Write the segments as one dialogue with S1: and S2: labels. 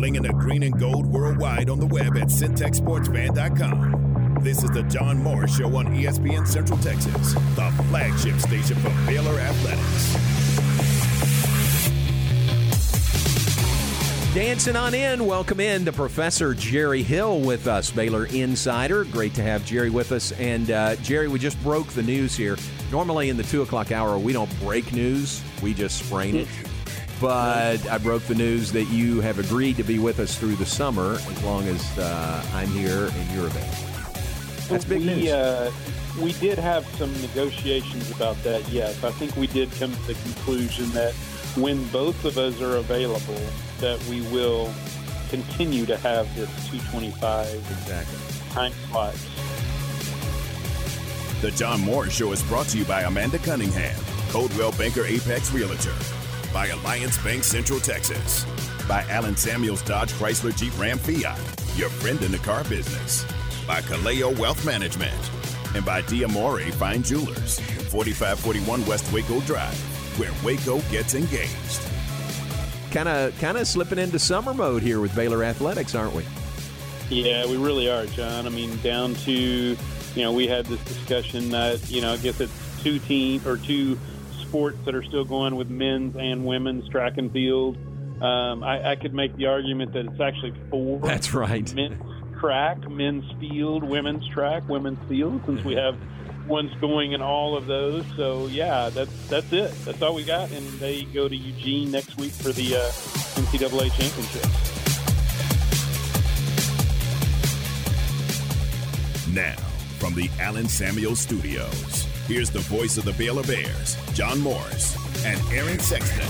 S1: flinging the green and gold worldwide on the web at syntechsportsfan.com. This is the John Morris Show on ESPN Central Texas, the flagship station for Baylor Athletics.
S2: Dancing on in, welcome in to Professor Jerry Hill with us, Baylor Insider. Great to have Jerry with us. And Jerry, we just broke the news here. Normally in the 2 o'clock hour, we don't break news, we just sprain it. But I broke the news that you have agreed to be with us through the summer as long as I'm here and you're available. That's big news.
S3: We did have some negotiations about that, yes. I think we did come to the conclusion that when both of us are available, that we will continue to have this 2:25 time slots.
S1: The John Morris Show is brought to you by Amanda Cunningham, Coldwell Banker Apex Realtor, by Alliance Bank Central Texas, by Allen Samuels Dodge Chrysler Jeep Ram Fiat, your friend in the car business, by Kaleo Wealth Management, and by Diamore Fine Jewelers, 4541 West Waco Drive, where Waco gets engaged.
S2: Kind of slipping into summer mode here with Baylor Athletics, aren't we?
S3: Yeah, we really are, John. I mean, down to, we had this discussion that, I guess it's two sports that are still going with men's and women's track and field. I could make the argument that it's actually 4.
S2: That's right.
S3: Men's track, men's field, women's track, women's field, since we have one's going in all of those. So, yeah, that's it. That's all we got. And they go to Eugene next week for the NCAA championship.
S1: Now, from the Allen Samuels Studios, here's the voice of the Baylor Bears, John Morris and Aaron Sexton.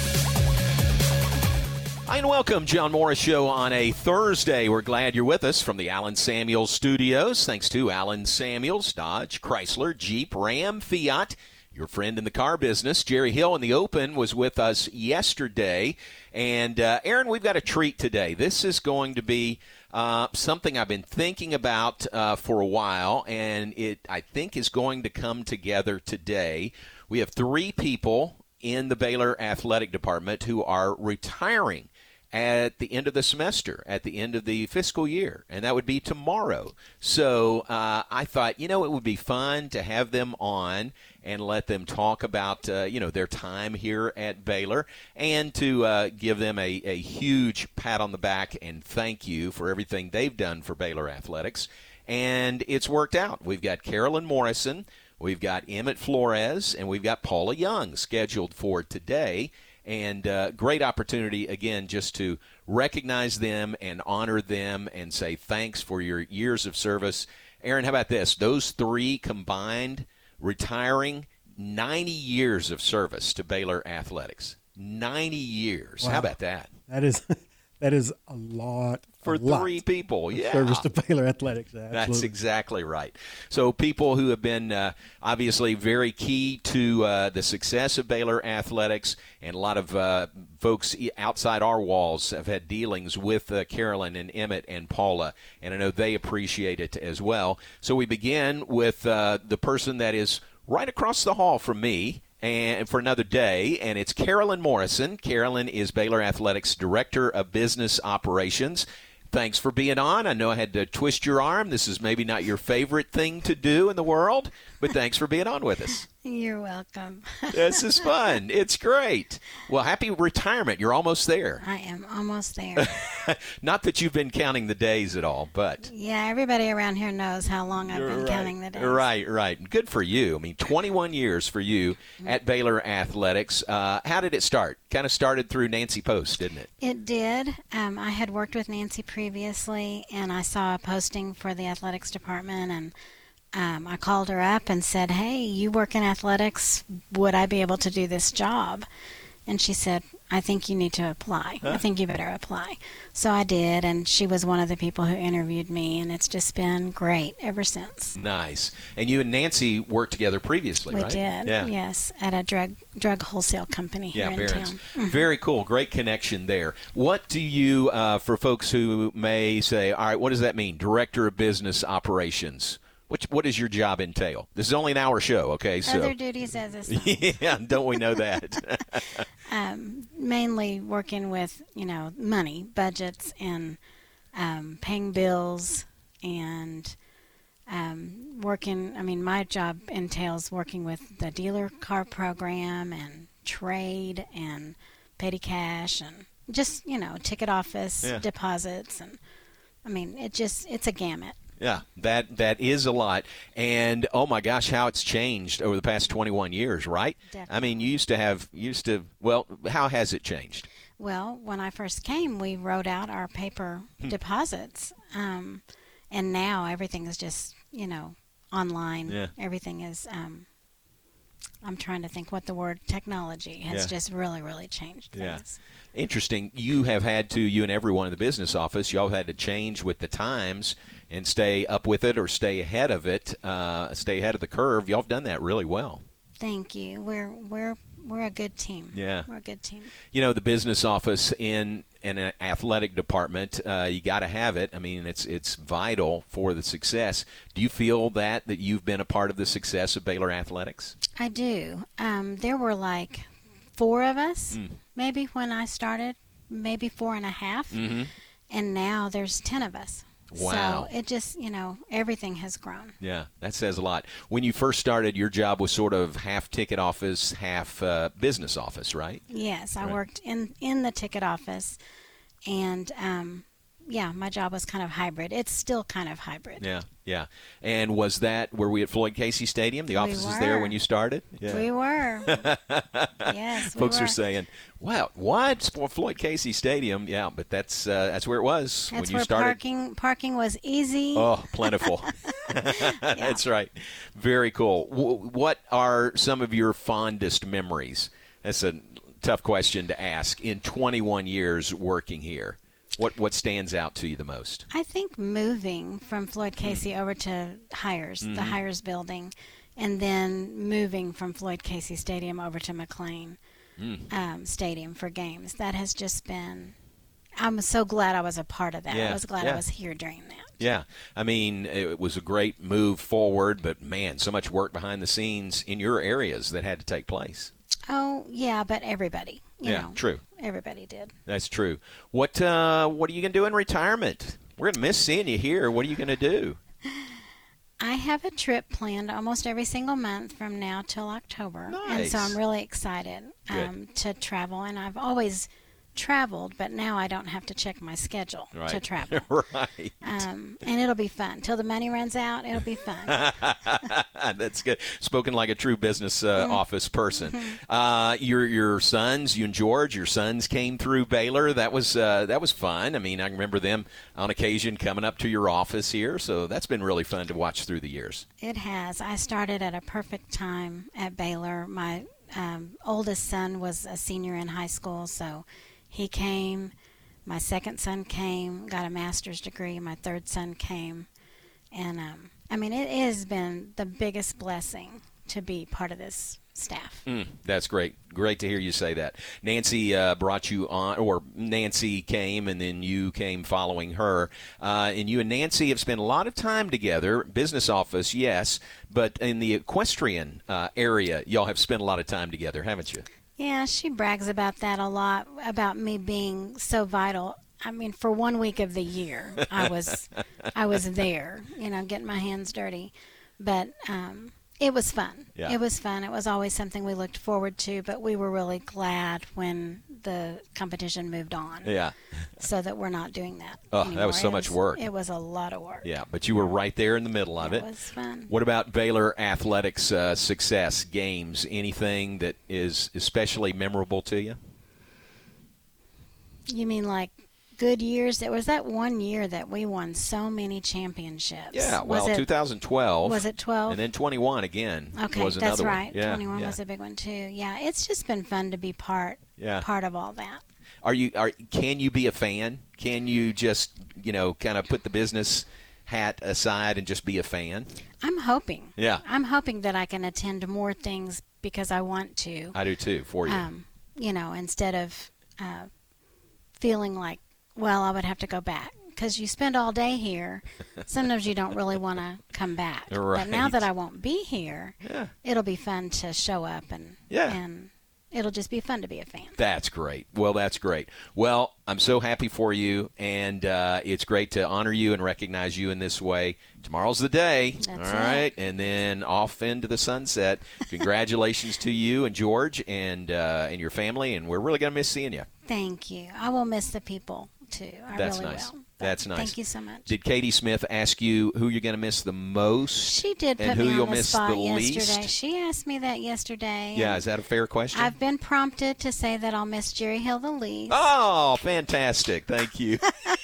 S2: Hi and welcome, John Morris Show on a Thursday. We're glad you're with us from the Allen Samuels Studios. Thanks to Allen Samuels, Dodge, Chrysler, Jeep, Ram, Fiat, your friend in the car business. Jerry Hill in the Open was with us yesterday. And Aaron, we've got a treat today. This is going to be something I've been thinking about for a while, and it, I think, is going to come together today. We have 3 people in the Baylor Athletic Department who are retiring at the end of the semester, at the end of the fiscal year, and that would be tomorrow. So I thought, it would be fun to have them on and let them talk about, their time here at Baylor, and to give them a huge pat on the back and thank you for everything they've done for Baylor Athletics. And it's worked out. We've got Carolyn Morrison, we've got Emmett Flores, and we've got Paula Young scheduled for today. And great opportunity, again, just to recognize them and honor them and say thanks for your years of service. Aaron, how about this? Those 3 combined, retiring 90 years of service to Baylor Athletics. 90 years. Wow. How about that?
S4: That is a lot.
S2: For 3 people, yeah.
S4: Service to Baylor Athletics. Absolutely.
S2: That's exactly right. So people who have been obviously very key to the success of Baylor Athletics, and a lot of folks outside our walls have had dealings with Carolyn and Emmett and Paula, and I know they appreciate it as well. So we begin with the person that is right across the hall from me, and for another day, and it's Carolyn Morrison. Carolyn is Baylor Athletics Director of Business Operations. Thanks for being on. I know I had to twist your arm. This is maybe not your favorite thing to do in the world, but thanks for being on with us.
S5: You're welcome.
S2: This is fun. It's great. Well, happy retirement. You're almost there.
S5: I am almost there.
S2: Not that you've been counting the days at all, but...
S5: Yeah, everybody around here knows how long I've been counting the days.
S2: Right. Good for you. I mean, 21 years for you at Baylor Athletics. How did it start? Kind of started through Nancy Post, didn't it?
S5: It did. I had worked with Nancy previously, and I saw a posting for the athletics department, and I called her up and said, hey, you work in athletics. Would I be able to do this job? And she said, I think you need to apply. I think you better apply. So I did, and she was one of the people who interviewed me, and it's just been great ever since.
S2: Nice. And you and Nancy worked together previously, right?
S5: We did, yes, at a drug wholesale company here in town.
S2: Very cool. Great connection there. What do you, for folks who may say, all right, what does that mean? Director of Business Operations. What does your job entail? This is only an hour show, okay? So
S5: Other duties as a son.
S2: yeah, don't we know that?
S5: Mainly working with, money, budgets, and paying bills, and my job entails working with the dealer car program and trade and petty cash and just, ticket office, deposits. And it's a gamut.
S2: Yeah, that is a lot. And, oh, my gosh, how it's changed over the past 21 years, right?
S5: Definitely.
S2: How has it changed?
S5: Well, when I first came, we wrote out our paper deposits. And now everything is just, online.
S2: Yeah.
S5: Everything is, I'm trying to think what the word technology has just really, really changed things.
S2: Yeah. Interesting. You and everyone in the business office, y'all had to change with the times and stay up with it or stay ahead of it, stay ahead of the curve. Y'all have done that really well.
S5: Thank you. We're a good team.
S2: Yeah.
S5: We're a good team.
S2: The business office in an athletic department, you got to have it. I mean, it's vital for the success. Do you feel that you've been a part of the success of Baylor Athletics?
S5: I do. There were like 4 of us, maybe when I started, maybe 4.5,
S2: Mm-hmm.
S5: and now there's 10 of us.
S2: Wow.
S5: So it just, everything has grown.
S2: Yeah, that says a lot. When you first started, your job was sort of half ticket office, half business office, right?
S5: Yes, I
S2: Right.
S5: worked in the ticket office, and my job was kind of hybrid. It's still kind of hybrid.
S2: Yeah. And were we at Floyd Casey Stadium? The office is there
S5: were.
S2: when you started? Yeah.
S5: We were. Yes, we
S2: Folks
S5: were.
S2: are saying, wow, what? Floyd Casey Stadium? Yeah, but that's where it was
S5: That's
S2: when you
S5: where
S2: started.
S5: parking was easy.
S2: Oh, plentiful. That's right. Very cool. What are some of your fondest memories? That's a tough question to ask. In 21 years working here, what stands out to you the most?
S5: I think moving from Floyd Casey over to Hires, the Hires building, and then moving from Floyd Casey Stadium over to McLean Stadium for games. That has just been, I'm so glad I was a part of that.
S2: Yeah,
S5: I was glad
S2: yeah.
S5: I was here during that.
S2: Yeah. I mean, it was a great move forward, but, man, so much work behind the scenes in your areas that had to take place.
S5: Oh, yeah, but everybody. You know,
S2: true.
S5: Everybody did.
S2: That's true. What are you going to do in retirement? We're going to miss seeing you here. What are you going to do?
S5: I have a trip planned almost every single month from now till October. And so
S2: Nice.
S5: I'm really excited to travel. And I've always traveled, but now I don't have to check my schedule to travel.
S2: Right.
S5: And it'll be fun. Till the money runs out, it'll be fun.
S2: That's good. Spoken like a true business office person. Your sons, you and George, your sons came through Baylor. That was fun. I mean, I remember them on occasion coming up to your office here. So that's been really fun to watch through the years.
S5: It has. I started at a perfect time at Baylor. My oldest son was a senior in high school, so he came. My second son came, got a master's degree. My third son came. And, it has been the biggest blessing to be part of this staff.
S2: That's great. Great to hear you say that. Nancy brought you on, or Nancy came, and then you came following her. And you and Nancy have spent a lot of time together. Business office, yes, but in the equestrian area, y'all have spent a lot of time together, haven't you?
S5: Yeah, she brags about that a lot, about me being so vital. I mean, for 1 week of the year, I was there, getting my hands dirty. But it was fun.
S2: Yeah.
S5: It was fun. It was always something we looked forward to, but we were really glad when the competition moved on.
S2: Yeah.
S5: So that we're not doing that
S2: Oh,
S5: anymore.
S2: that was so much work.
S5: It was a lot of work.
S2: Yeah, but you were right there in the middle of it.
S5: It was fun.
S2: What about Baylor Athletics success, games? Anything that is especially memorable to you?
S5: You mean like good years? There was that 1 year that we won so many championships.
S2: Yeah, well, 2012.
S5: Was it 12?
S2: And then 21 again
S5: Okay,
S2: was another
S5: that's right.
S2: one. Yeah,
S5: 21
S2: yeah.
S5: was a big one too. Yeah, it's just been fun to be part of all that.
S2: Can you be a fan? Can you just, kind of put the business hat aside and just be a fan?
S5: I'm hoping.
S2: Yeah.
S5: I'm hoping that I can attend more things because I want to.
S2: I do too, for you.
S5: Instead of feeling like, well, I would have to go back because you spend all day here. Sometimes you don't really want to come back.
S2: Right.
S5: But now that I won't be here,
S2: Yeah.
S5: it'll be fun to show up and it'll just be fun to be a fan.
S2: That's great. Well, that's great. Well, I'm so happy for you, and it's great to honor you and recognize you in this way. Tomorrow's the day.
S5: That's
S2: all right, and then off into the sunset. Congratulations to you and George and your family, and we're really going to miss seeing you.
S5: Thank you. I will miss the people, too.
S2: That's
S5: really
S2: nice.
S5: will.
S2: That's nice.
S5: Thank you so much.
S2: Did Katie Smith ask you who you're going to miss the most?
S5: She did put
S2: and who
S5: me
S2: you'll
S5: on the
S2: miss
S5: spot
S2: the
S5: yesterday.
S2: least?
S5: She asked me that yesterday.
S2: Yeah, is that a fair question?
S5: I've been prompted to say that I'll miss Jerry Hill the least.
S2: Oh, fantastic. Thank you.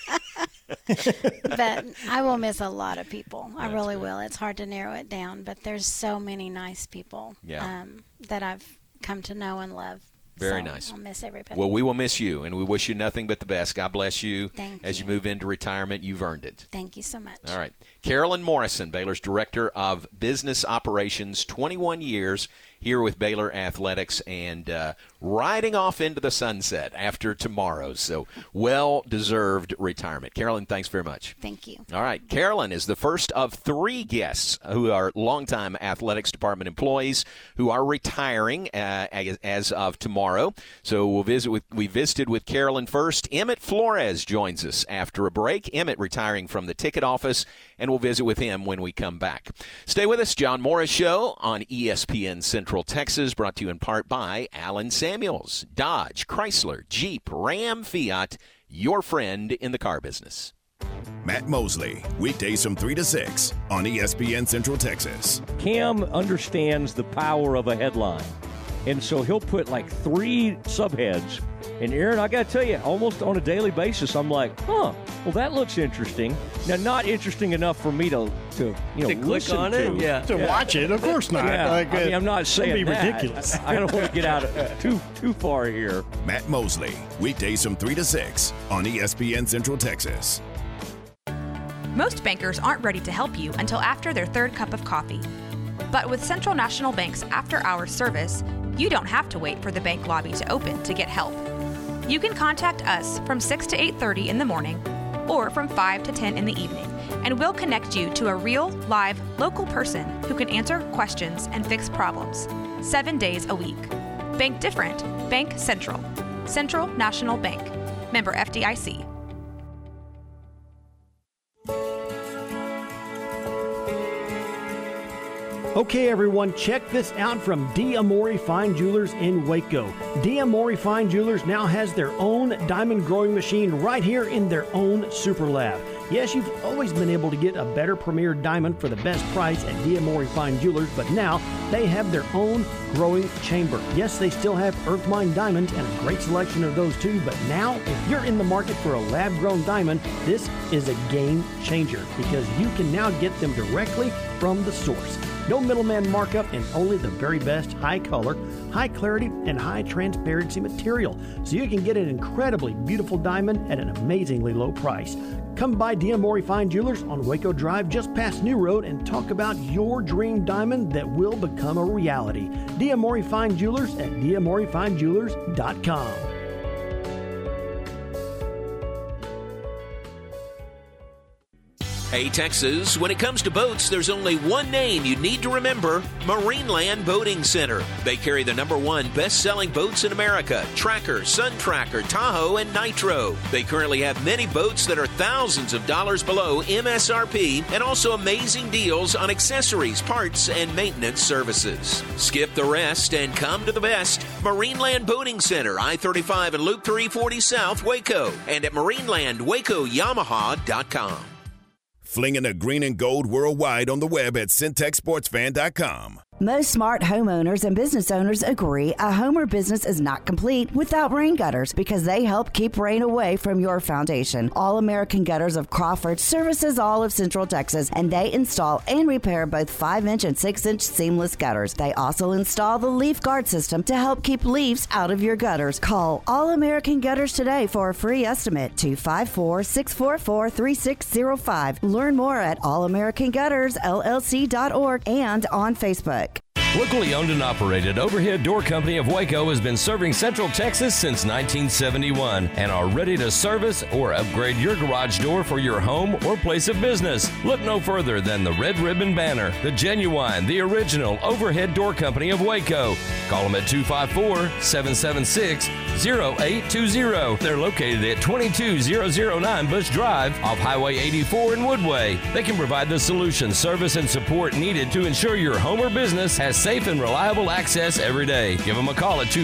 S5: But I will miss a lot of people. I really
S2: good.
S5: will. It's hard to narrow it down, but there's so many nice people that I've come to know and love.
S2: Very
S5: So
S2: nice.
S5: I'll miss everybody.
S2: Well, we will miss you, and we wish you nothing but the best. God bless you.
S5: Thank
S2: as
S5: you.
S2: you move into retirement. You've earned it.
S5: Thank you so much.
S2: All right. Carolyn Morrison, Baylor's Director of Business Operations, 21 years here with Baylor Athletics, and riding off into the sunset after tomorrow. So well-deserved retirement. Carolyn, thanks very much.
S5: Thank you.
S2: All right. Carolyn is the first of 3 guests who are longtime athletics department employees who are retiring as of tomorrow. So we visited with Carolyn first. Emmett Flores joins us after a break. Emmett retiring from the ticket office, and we'll visit with him when we come back. Stay with us. John Morris Show on ESPN Central Texas, brought to you in part by Allen Samuels, Dodge, Chrysler, Jeep, Ram, Fiat, your friend in the car business.
S1: Matt Mosley, weekdays from 3 to 6 on ESPN Central Texas.
S6: Cam understands the power of a headline, and so he'll put like 3 subheads. And Aaron, I got to tell you, almost on a daily basis, I'm like, well, that looks interesting. Now, not interesting enough for me to
S7: click
S6: listen
S7: on
S6: to.
S7: it. Yeah.
S4: To watch it, of course not.
S6: Yeah,
S4: Like,
S6: I mean, I'm not saying
S4: that'd be
S6: that.
S4: ridiculous.
S6: I don't want to get out of too far here.
S1: Matt Mosley, weekdays from 3 to 6 on ESPN Central Texas.
S8: Most bankers aren't ready to help you until after their 3rd cup of coffee. But with Central National Bank's after-hours service, you don't have to wait for the bank lobby to open to get help. You can contact us from 6 to 8:30 in the morning or from 5 to 10 in the evening, and we'll connect you to a real, live, local person who can answer questions and fix problems 7 days a week. Bank different. Bank Central. Central National Bank. Member FDIC.
S9: Okay, everyone, check this out from D'Amore Fine Jewelers in Waco. D'Amore Fine Jewelers now has their own diamond growing machine right here in their own super lab. Yes, you've always been able to get a better premier diamond for the best price at D'Amore Fine Jewelers, but now they have their own growing chamber. Yes, they still have Earth Mine diamonds and a great selection of those too, but now if you're in the market for a lab-grown diamond, this is a game changer because you can now get them directly from the source. No middleman markup and only the very best high color, high clarity, and high transparency material. So you can get an incredibly beautiful diamond at an amazingly low price. Come by D'Amore Fine Jewelers on Waco Drive just past New Road and talk about your dream diamond that will become a reality. D'Amore Fine Jewelers at D'AmoreFineJewelers.com.
S2: Hey, Texas, when it comes to boats, there's only one name you need to remember: Marineland Boating Center. They carry the #1 best-selling boats in America: Tracker, Sun Tracker, Tahoe, and Nitro. They currently have many boats that are thousands of dollars below MSRP and also amazing deals on accessories, parts, and maintenance services. Skip the rest and come to the best. Marineland Boating Center, I-35 and Loop 340 South, Waco, and at MarinelandWacoYamaha.com.
S1: Flinging the green and gold worldwide on the web at CentexSportsFan.com.
S10: Most smart homeowners and business owners agree a home or business is not complete without rain gutters because they help keep rain away from your foundation. All American Gutters of Crawford services all of Central Texas, and they install and repair both 5-inch and 6-inch seamless gutters. They also install the leaf guard system to help keep leaves out of your gutters. Call All American Gutters today for a free estimate, 254-644-3605. Learn more at allamericanGuttersLLC.org and on Facebook.
S7: Locally owned and operated, Overhead Door Company of Waco has been serving Central Texas since 1971 and are ready to service or upgrade your garage door for your home or place of business. Look no further than the Red Ribbon Banner, the genuine, the original Overhead Door Company of Waco. Call them at 254-776-0820. They're located at 22009 Bush Drive off Highway 84 in Woodway. They can provide the solution, service, and support needed to ensure your home or business has safe and reliable access every day. Give them a call at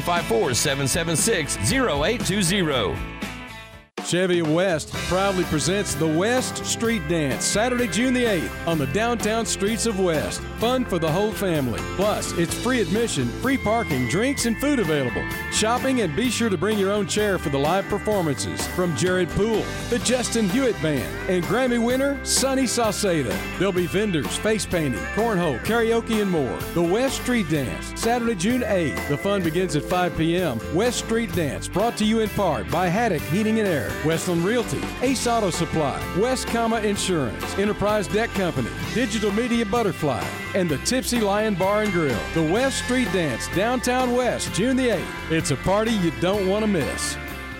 S7: 254-776-0820.
S11: Chevy West proudly presents the West Street Dance, Saturday, June the 8th, on the downtown streets of West. Fun for the whole family. Plus, it's free admission, free parking, drinks, and food available. Shopping, and be sure to bring your own chair for the live performances from Jared Poole, the Justin Hewitt Band, and Grammy winner Sonny Sauceda. There'll be vendors, face painting, cornhole, karaoke, and more. The West Street Dance, Saturday, June 8th. The fun begins at 5 p.m. West Street Dance, brought to you in part by Haddock Heating and Air, Westland Realty, Ace Auto Supply, West Comma Insurance, Enterprise Deck Company, Digital Media Butterfly, and the Tipsy Lion Bar and Grill. The West Street Dance, downtown West, June the 8th. It's a party you don't want to miss.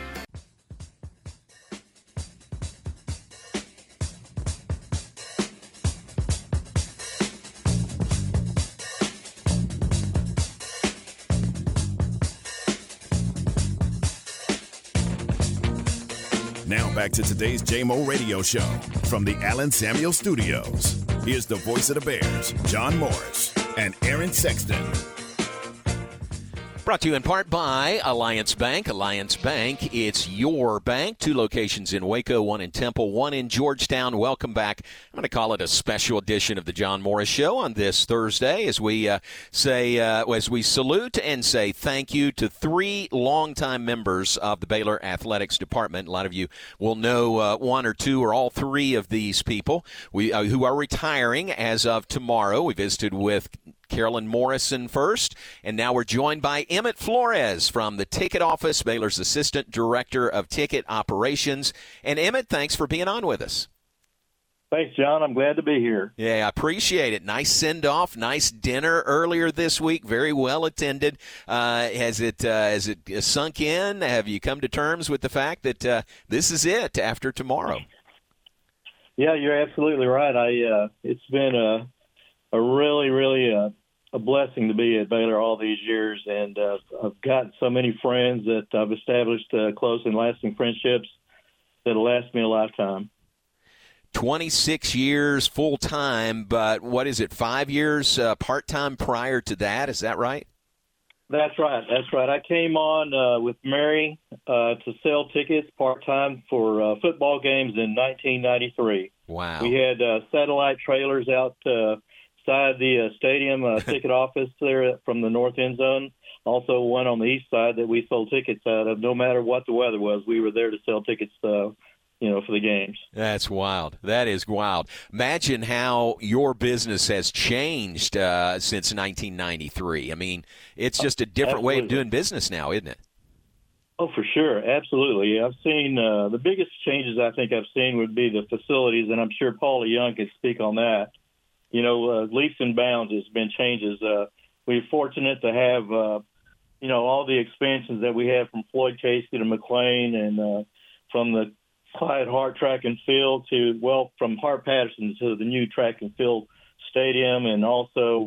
S1: Now back to today's JMO Radio Show from the Allen Samuel Studios. Here's the voice of the Bears, John Morris and Aaron Sexton.
S2: Brought to you in part by Alliance Bank. Alliance Bank, it's your bank. 2 locations in Waco, 1 in Temple, 1 in Georgetown. Welcome back. I'm going to call it a special edition of the John Morris Show on this Thursday as we as we salute and say thank you to 3 longtime members of the Baylor Athletics Department. A lot of you will know 1 or 2 or all 3 of these people who are retiring as of tomorrow. We visited with Carolyn Morrison first, and now we're joined by Emmett Flores from the Ticket Office, Baylor's Assistant Director of Ticket Operations. And Emmett, thanks for being on with us.
S12: Thanks, John. I'm glad to be here.
S2: Yeah, I appreciate it. Nice send-off, nice dinner earlier this week, very well attended. Has it sunk in? Have you come to terms with the fact that this is it after tomorrow?
S12: Yeah, you're absolutely right. It's been a really a blessing to be at Baylor all these years, and I've got so many friends that I've established close and lasting friendships that'll last me a lifetime.
S2: 26 years full-time, but what is it, 5 years part-time prior to that? Is that right?
S12: That's right. I came on with Mary to sell tickets part-time for football games in 1993.
S2: Wow.
S12: We had satellite trailers out side the stadium ticket office there from the north end zone. Also one on the east side that we sold tickets out of. No matter what the weather was, we were there to sell tickets for the games.
S2: That's wild. That is wild. Imagine how your business has changed since 1993. I mean, it's just a different way of doing business now, isn't it?
S12: Oh, for sure. Absolutely. I've seen the biggest changes I think I've seen would be the facilities, and I'm sure Paula Young can speak on that. Leaps and bounds has been changes. We're fortunate to have, all the expansions that we have from Floyd Casey to McLean and from the Clyde Hart track and field from Hart Patterson to the new track and field stadium. And also,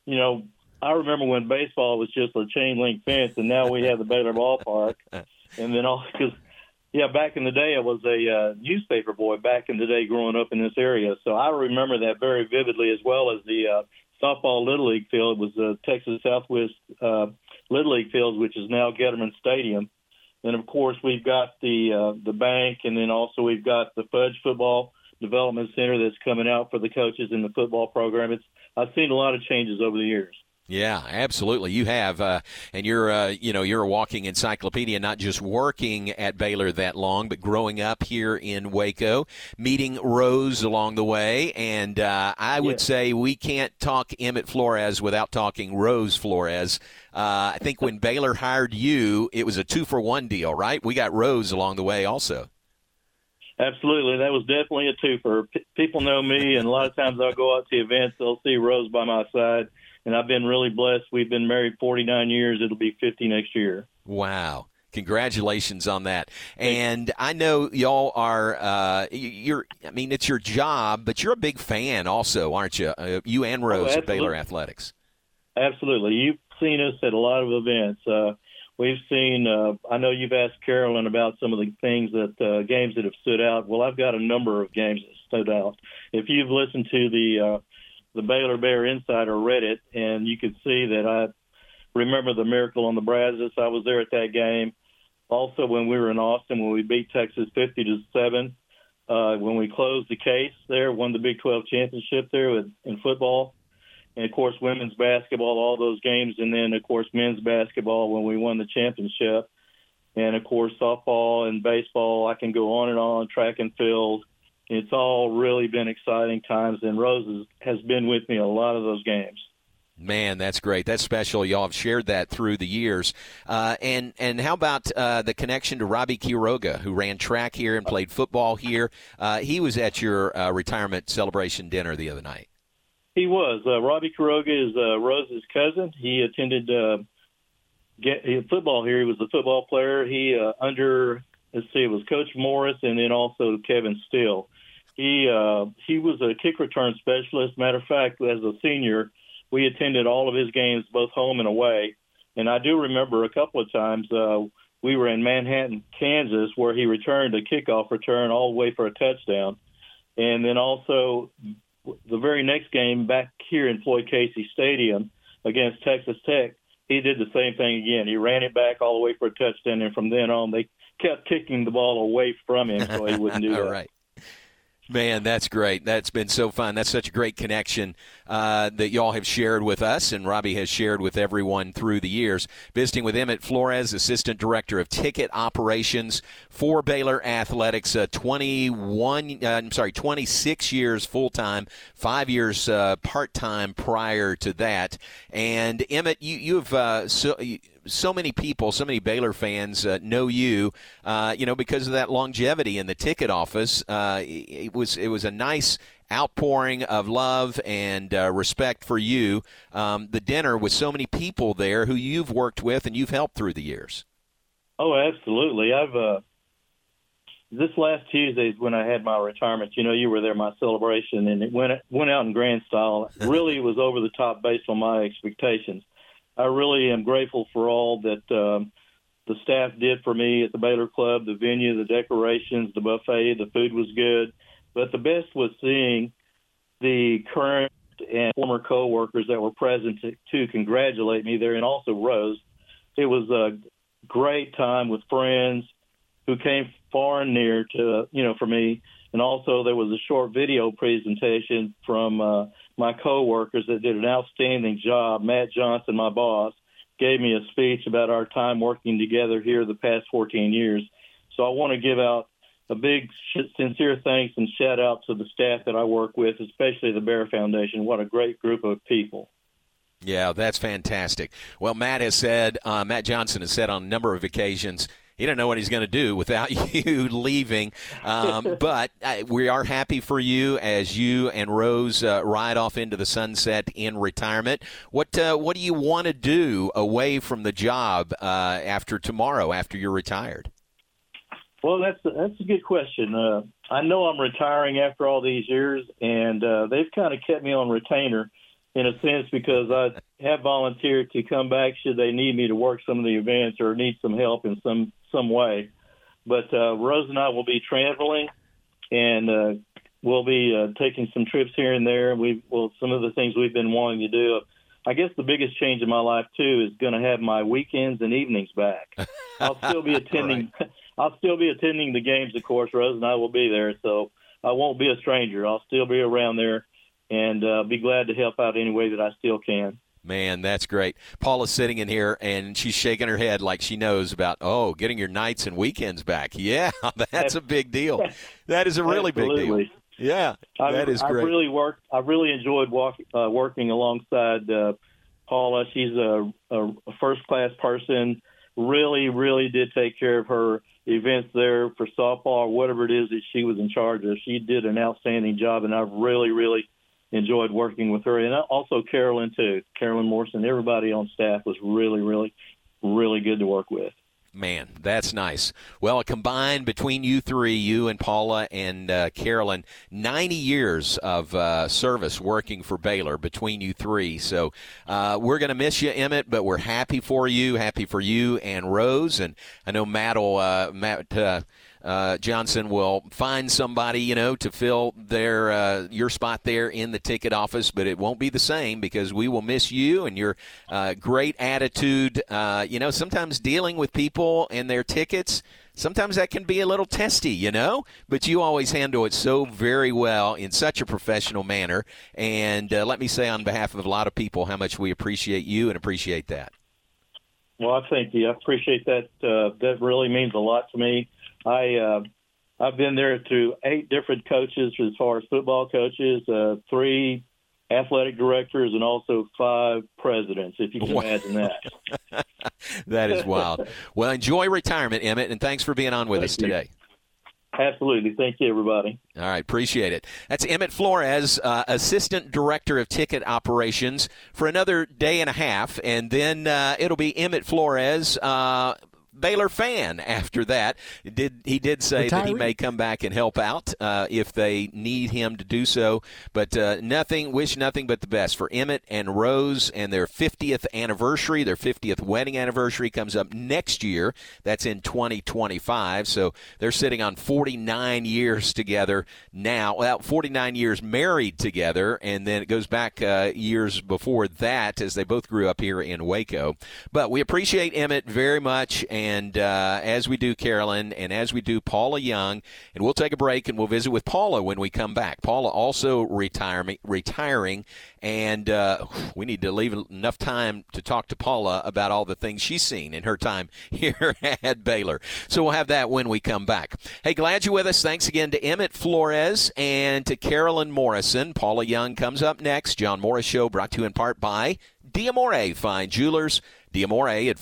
S12: I remember when baseball was just a chain link fence, and now we have the Baylor ballpark. And then back in the day, I was a newspaper boy back in the day growing up in this area. So I remember that very vividly, as well as the softball Little League field. It was the Texas Southwest Little League field, which is now Getterman Stadium. And, of course, we've got the bank, and then also we've got the Fudge Football Development Center that's coming out for the coaches in the football program. I've seen a lot of changes over the years.
S2: Yeah, absolutely. You have, and you're a walking encyclopedia, not just working at Baylor that long, but growing up here in Waco, meeting Rose along the way. And I would say we can't talk Emmett Flores without talking Rose Flores. I think when Baylor hired you, it was a 2-for-1 deal, right? We got Rose along the way also.
S12: Absolutely. That was definitely a twofer. People know me, and a lot of times I'll go out to events, they'll see Rose by my side. and I've been really blessed. We've been married 49 years. It'll be 50 next year.
S2: Wow. Congratulations on that. And I know y'all are, it's your job, but you're a big fan also, aren't you? You and Rose at Baylor Athletics.
S12: Absolutely. You've seen us at a lot of events. We've seen, I know you've asked Carolyn about some of the things that games that have stood out. Well, I've got a number of games that stood out. If you've listened to the Baylor Bear Insider Reddit, and you could see that I remember the Miracle on the Brazos. I was there at that game. Also, when we were in Austin, when we beat Texas 50-7, when we closed the case there, won the Big 12 championship there in football. And, of course, women's basketball, all those games. And then, of course, men's basketball when we won the championship. And, of course, softball and baseball. I can go on and on, track and field. It's all really been exciting times. And Rose has been with me a lot of those games.
S2: Man, that's great. That's special. Y'all have shared that through the years. And how about the connection to Robbie Quiroga, who ran track here and played football here? He was at your retirement celebration dinner the other night.
S12: He was. Robbie Quiroga is Rose's cousin. He attended football here. He was a football player. He it was Coach Morris and then also Kevin Steele. He was a kick return specialist. Matter of fact, as a senior, we attended all of his games, both home and away. And I do remember a couple of times we were in Manhattan, Kansas, where he returned a kickoff return all the way for a touchdown. And then also the very next game back here in Floyd Casey Stadium against Texas Tech, he did the same thing again. He ran it back all the way for a touchdown, and from then on they kept kicking the ball away from him so he wouldn't do that.
S2: All right. Man, that's great. That's been so fun. That's such a great connection that y'all have shared with us, and Robbie has shared with everyone through the years. Visiting with Emmett Flores, Assistant Director of Ticket Operations for Baylor Athletics, 26 years full-time, 5 years part-time prior to that. And, Emmett, you've so many people, so many Baylor fans know you, because of that longevity in the ticket office. It was a nice outpouring of love and respect for you. The dinner with so many people there who you've worked with and you've helped through the years.
S12: Oh, absolutely. I've this last Tuesday when I had my retirement, you were there, my celebration, and it went out in grand style. Really was over the top based on my expectations. I really am grateful for all that the staff did for me at the Baylor Club, the venue, the decorations, the buffet. The food was good. But the best was seeing the current and former coworkers that were present to congratulate me there, and also Rose. It was a great time with friends who came far and near to, for me. And also there was a short video presentation from my coworkers that did an outstanding job. Matt Johnson, my boss, gave me a speech about our time working together here the past 14 years. So I want to give out a big sincere thanks and shout out to the staff that I work with, especially the Bear Foundation. What a great group of people.
S2: Yeah, that's fantastic. Well, Matt Johnson has said on a number of occasions, he doesn't know what he's going to do without you leaving. But we are happy for you as you and Rose ride off into the sunset in retirement. What do you want to do away from the job after tomorrow, after you're retired?
S12: Well, that's a good question. I know I'm retiring after all these years, and they've kind of kept me on retainer in a sense because I have volunteered to come back should they need me to work some of the events or need some help in some way. But Rose and I will be traveling, and we'll be taking some trips here and there. Some of the things we've been wanting to do. I guess the biggest change in my life, too, is going to have my weekends and evenings back. I'll still be attending. Right. I'll still be attending the games, of course. Rose and I will be there, so I won't be a stranger. I'll still be around there and be glad to help out any way that I still can.
S2: Man, that's great. Paula's sitting in here, and she's shaking her head like she knows about, getting your nights and weekends back. Yeah, that's a big deal. That is a really big deal. Yeah, that is great.
S12: I really enjoyed working alongside Paula. She's a first-class person, really, really did take care of her events there for softball or whatever it is that she was in charge of. She did an outstanding job, and I've really, really enjoyed working with her, and also Carolyn too. Carolyn Morrison, everybody on staff was really, really, really good to work with.
S2: Man, that's nice. Well, combined between you three, you and Paula and Carolyn, 90 years of service working for Baylor between you three. So we're going to miss you, Emmett, but we're happy for you and Rose. And I know Matt Johnson will find somebody, to fill your spot there in the ticket office, but it won't be the same because we will miss you and your great attitude. Sometimes dealing with people and their tickets, sometimes that can be a little testy, but you always handle it so very well in such a professional manner. And let me say on behalf of a lot of people how much we appreciate you and appreciate that.
S12: Well, I thank you. I appreciate that. That really means a lot to me. I've been there through 8 different coaches as far as football coaches, 3 athletic directors, and also 5 presidents, if you can imagine that.
S2: That is wild. Well, enjoy retirement, Emmett, and thanks for being on with us today.
S12: Absolutely. Thank you, everybody.
S2: All right. Appreciate it. That's Emmett Flores, Assistant Director of Ticket Operations, for another day and a half, and then it'll be Emmett Flores, Baylor fan after that. He did say that he may come back and help out if they need him to do so. But wish nothing but the best for Emmett and Rose and their 50th anniversary. Their 50th wedding anniversary comes up next year. That's in 2025. So they're sitting on 49 years together now. Well, 49 years married together, and then it goes back years before that as they both grew up here in Waco. But we appreciate Emmett very much, and as we do Carolyn, and as we do Paula Young, and we'll take a break and we'll visit with Paula when we come back. Paula also retiring, and we need to leave enough time to talk to Paula about all the things she's seen in her time here at Baylor. So we'll have that when we come back. Hey, glad you're with us. Thanks again to Emmett Flores and to Carolyn Morrison. Paula Young comes up next. John Morris Show brought to you in part by D'Amore Fine Jewelers. D'Amore at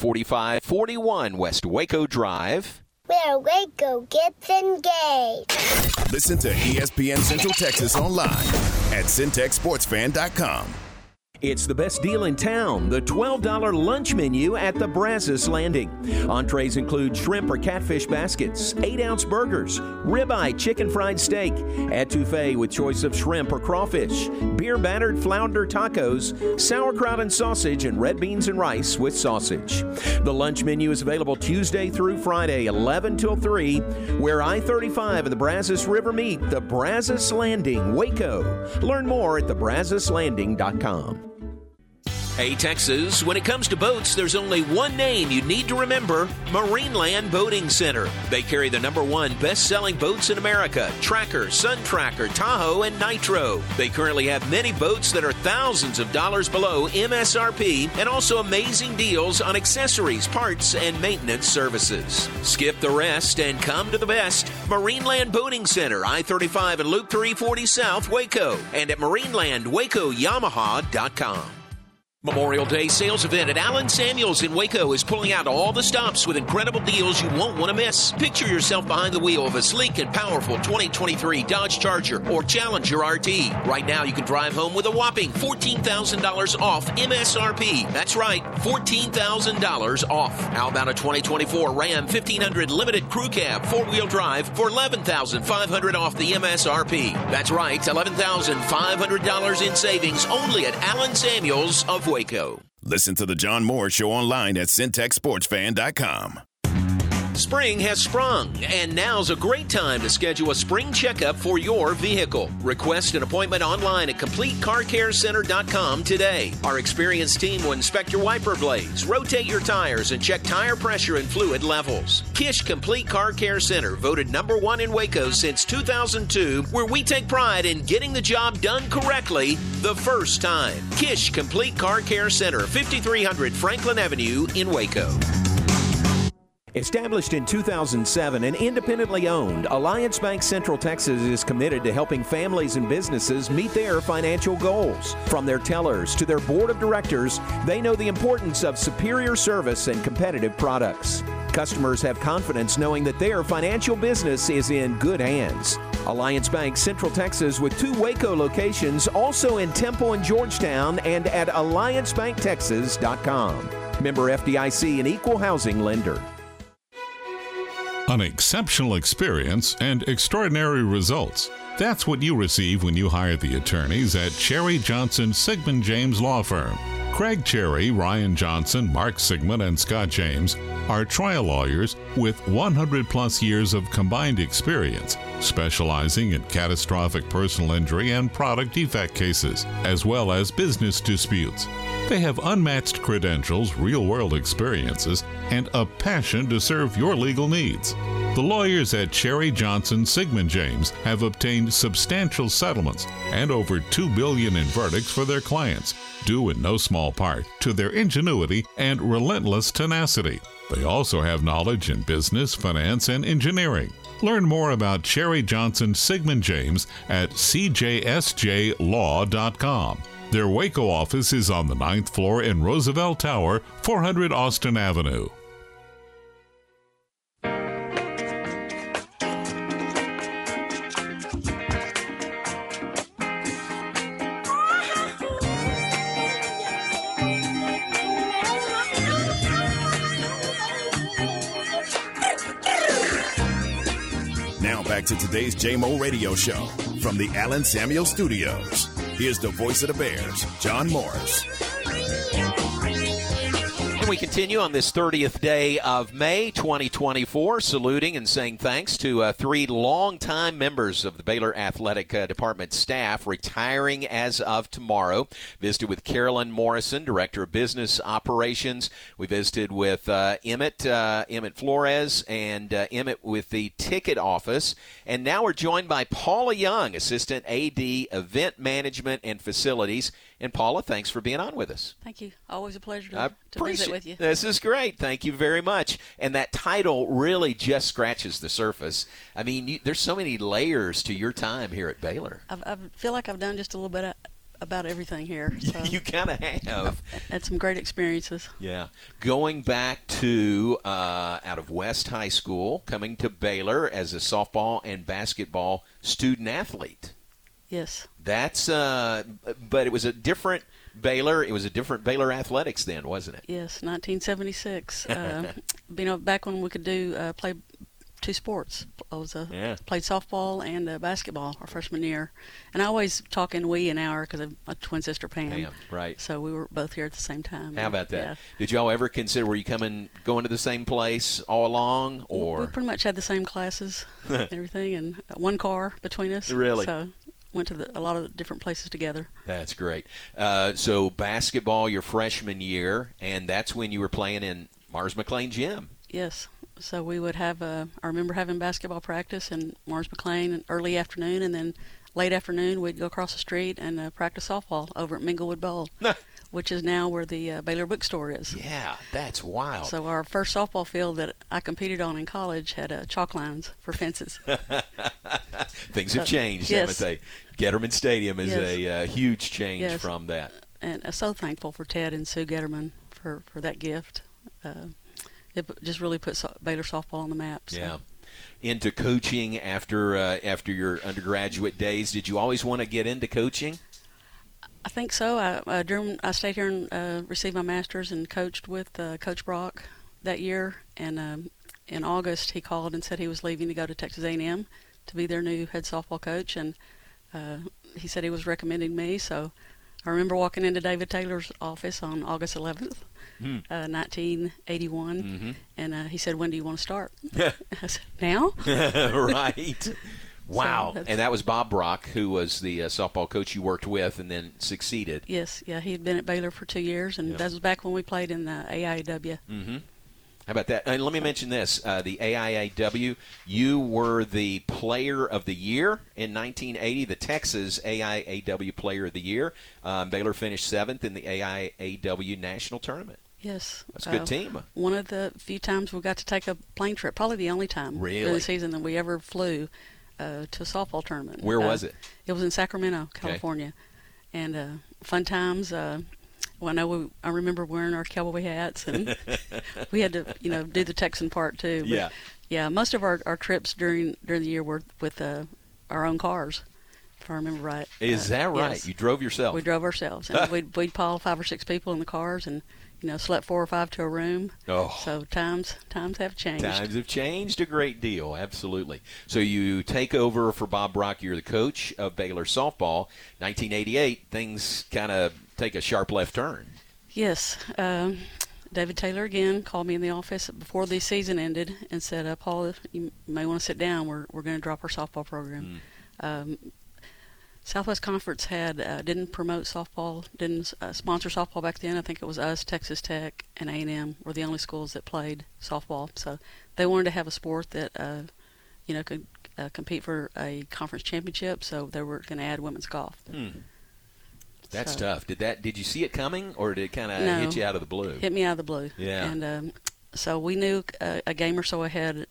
S2: 4541 West Waco Drive.
S13: Where Waco gets engaged.
S1: Listen to ESPN Central Texas online at syntechsportsfan.com.
S2: It's the best deal in town, the $12 lunch menu at the Brazos Landing. Entrees include shrimp or catfish baskets, 8-ounce burgers, ribeye chicken fried steak, etouffee with choice of shrimp or crawfish, beer-battered flounder tacos, sauerkraut and sausage, and red beans and rice with sausage. The lunch menu is available Tuesday through Friday, 11 till 3, where I-35 and the Brazos River meet, the Brazos Landing, Waco. Learn more at thebrazoslanding.com. Hey, Texas, when it comes to boats, there's only one name you need to remember: Marineland Boating Center. They carry the #1 best-selling boats in America: Tracker, Sun Tracker, Tahoe, and Nitro. They currently have many boats that are thousands of dollars below MSRP, and also amazing deals on accessories, parts, and maintenance services. Skip the rest and come to the best. Marineland Boating Center, I-35 and Loop 340 South, Waco, and at marinelandwacoyamaha.com. Memorial Day sales event at Allen Samuels in Waco is pulling out all the stops with incredible deals you won't want to miss. Picture yourself behind the wheel of a sleek and powerful 2023 Dodge Charger or Challenger RT. Right now you can drive home with a whopping $14,000 off MSRP. That's right, $14,000 off. How about a 2024 Ram 1500 Limited Crew Cab 4-wheel drive for $11,500 off the MSRP? That's right, $11,500 in savings only at Allen Samuels of Waco.
S1: Listen to the John Moore Show online at syntechsportsfan.com.
S2: Spring has sprung, and now's a great time to schedule a spring checkup for your vehicle. Request an appointment online at CompleteCarCareCenter.com today. Our experienced team will inspect your wiper blades, rotate your tires, and check tire pressure and fluid levels. Kish Complete Car Care Center, voted #1 in Waco since 2002, where we take pride in getting the job done correctly the first time. Kish Complete Car Care Center, 5300 Franklin Avenue in Waco. Established in 2007 and independently owned, Alliance Bank Central Texas is committed to helping families and businesses meet their financial goals. From their tellers to their board of directors, they know the importance of superior service and competitive products. Customers have confidence knowing that their financial business is in good hands. Alliance Bank Central Texas with 2 Waco locations, also in Temple and Georgetown, and at alliancebanktexas.com. Member FDIC, an equal housing lender.
S14: An exceptional experience and extraordinary results. That's what you receive when you hire the attorneys at Cherry Johnson Sigmund James Law Firm. Craig Cherry, Ryan Johnson, Mark Sigmund, and Scott James are trial lawyers with 100-plus years of combined experience, specializing in catastrophic personal injury and product defect cases, as well as business disputes. They have unmatched credentials, real-world experiences, and a passion to serve your legal needs. The lawyers at Cherry Johnson Sigmund James have obtained substantial settlements and over $2 billion in verdicts for their clients, due in no small part to their ingenuity and relentless tenacity. They also have knowledge in business, finance, and engineering. Learn more about Cherry Johnson Sigmund James at cjsjlaw.com. Their Waco office is on the 9th floor in Roosevelt Tower, 400 Austin Avenue.
S1: Now back to today's JMO Radio Show from the Allen Samuel Studios. Here's the voice of the Bears, John Morris.
S2: And we continue on this 30th day of May 2024, saluting and saying thanks to 3 longtime members of the Baylor Athletic Department staff retiring as of tomorrow. Visited with Carolyn Morrison, Director of Business Operations. We visited with Emmett Flores and Emmett with the ticket office. And now we're joined by Paula Young, Assistant AD, Event Management and Facilities. And Paula, thanks for being on with us.
S15: Thank you. Always a pleasure to visit with you.
S2: This is great. Thank you very much. And that title really just scratches the surface. I mean, there's so many layers to your time here at Baylor.
S15: I feel like I've done just a little bit about everything here. So
S2: you kind of have.
S15: Had some great experiences.
S2: Yeah. Going back to out of West High School, coming to Baylor as a softball and basketball student athlete.
S15: Yes.
S2: That's but it was a different Baylor. It was a different Baylor athletics then, wasn't it?
S15: Yes, 1976. Back when we could play 2 sports. I played softball and basketball our freshman year. And I always talk in we and our because of my twin sister Pam.
S2: Right.
S15: So we were both here at the same time.
S2: How about that?
S15: Yeah.
S2: Did y'all ever consider, were you going to the same place all along? Or
S15: we pretty much had the same classes and everything, and 1 car between us.
S2: Really?
S15: So went to a lot of different places together.
S2: That's great. So basketball your freshman year, and that's when you were playing in Mars McLean Gym.
S15: Yes. So we would have, I remember having basketball practice in Mars McLean in early afternoon, and then late afternoon we'd go across the street and practice softball over at Minglewood Bowl, which is now where the Baylor bookstore is.
S2: Yeah, that's wild.
S15: So our first softball field that I competed on in college had chalk lines for fences.
S2: Things have changed, haven't they? Getterman Stadium is a huge change from that.
S15: And I'm so thankful for Ted and Sue Getterman for that gift. It just really put Baylor softball on the map. So.
S2: Yeah. Into coaching after your undergraduate days, did you always want to get into coaching?
S15: I think so. I stayed here and received my master's and coached with Coach Brock that year. And in August, he called and said he was leaving to go to Texas A&M to be their new head softball coach. And he said he was recommending me. So I remember walking into David Taylor's office on August 11th. 1981, and he said, "When do you want to start?" I said, "Now."
S2: Right. Wow. So and that was Bob Brock, who was the softball coach you worked with and then succeeded.
S15: Yes. Yeah, he had been at Baylor for 2 years, and that was back when we played in the AIAW.
S2: Mm-hmm. How about that? And let me mention this. The AIAW, you were the Player of the Year in 1980, the Texas AIAW Player of the Year. Baylor finished 7th in the AIAW National Tournament.
S15: Yes.
S2: That's a good team.
S15: One of the few times we got to take a plane trip, probably the only time during the season that we ever flew to a softball tournament.
S2: Where was it?
S15: It was in Sacramento, California. Okay. And fun times. Well, I remember wearing our cowboy hats, and we had to, do the Texan part too. But, yeah. Most of our trips during the year were with our own cars, if I remember right.
S2: Is that right?
S15: Yes.
S2: You drove yourself?
S15: We drove ourselves. And we'd pile 5 or 6 people in the cars and, slept 4 or 5 to a room.
S2: Oh.
S15: So times have changed.
S2: Times have changed a great deal, absolutely. So you take over for Bob Brock. You're the coach of Baylor softball. 1988, things kind of take a sharp left turn.
S15: Yes. David Taylor again called me in the office before the season ended and said, Paul, you may want to sit down. We're going to drop our softball program. Southwest Conference didn't promote softball, didn't sponsor softball back then. I think it was us, Texas Tech, and A&M were the only schools that played softball. So they wanted to have a sport that could compete for a conference championship. So they were going to add women's golf.
S2: That's tough. Did you see it coming, or did it kind of hit you out of the blue?
S15: Hit me out of the blue.
S2: Yeah.
S15: And so we knew a game or so ahead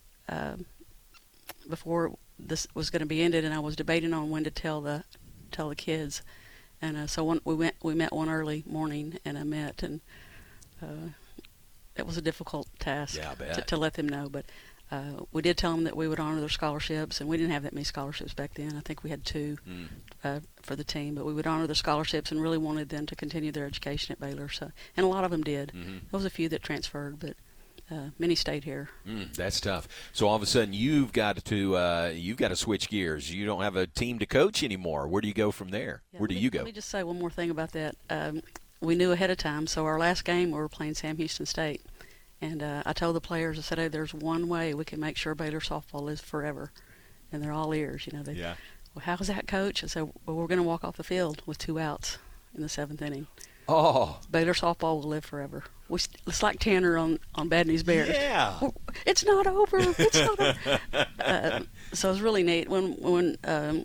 S15: before this was going to be ended, and I was debating on when to tell the kids. And so we met one early morning, and I met, and it was a difficult task to let them know. But we did tell them that we would honor their scholarships, and we didn't have that many scholarships back then. I think we had 2 for the team, but we would honor their scholarships and really wanted them to continue their education at Baylor. So, and a lot of them did. There was a few that transferred, but many stayed here.
S2: That's tough. So all of a sudden, you've got to switch gears. You don't have a team to coach anymore. Where do you go from there? Where do you go?
S15: Let me just say one more thing about that. We knew ahead of time. So our last game, we were playing Sam Houston State. And I told the players, I said, hey, there's one way we can make sure Baylor softball lives forever. And they're all ears, Well, how's that, Coach? I said, well, we're going to walk off the field with 2 outs in the 7th inning.
S2: Oh.
S15: Baylor softball will live forever. It's like Tanner on Bad News Bears.
S2: Yeah.
S15: It's not over. It's not over. So it was really neat. When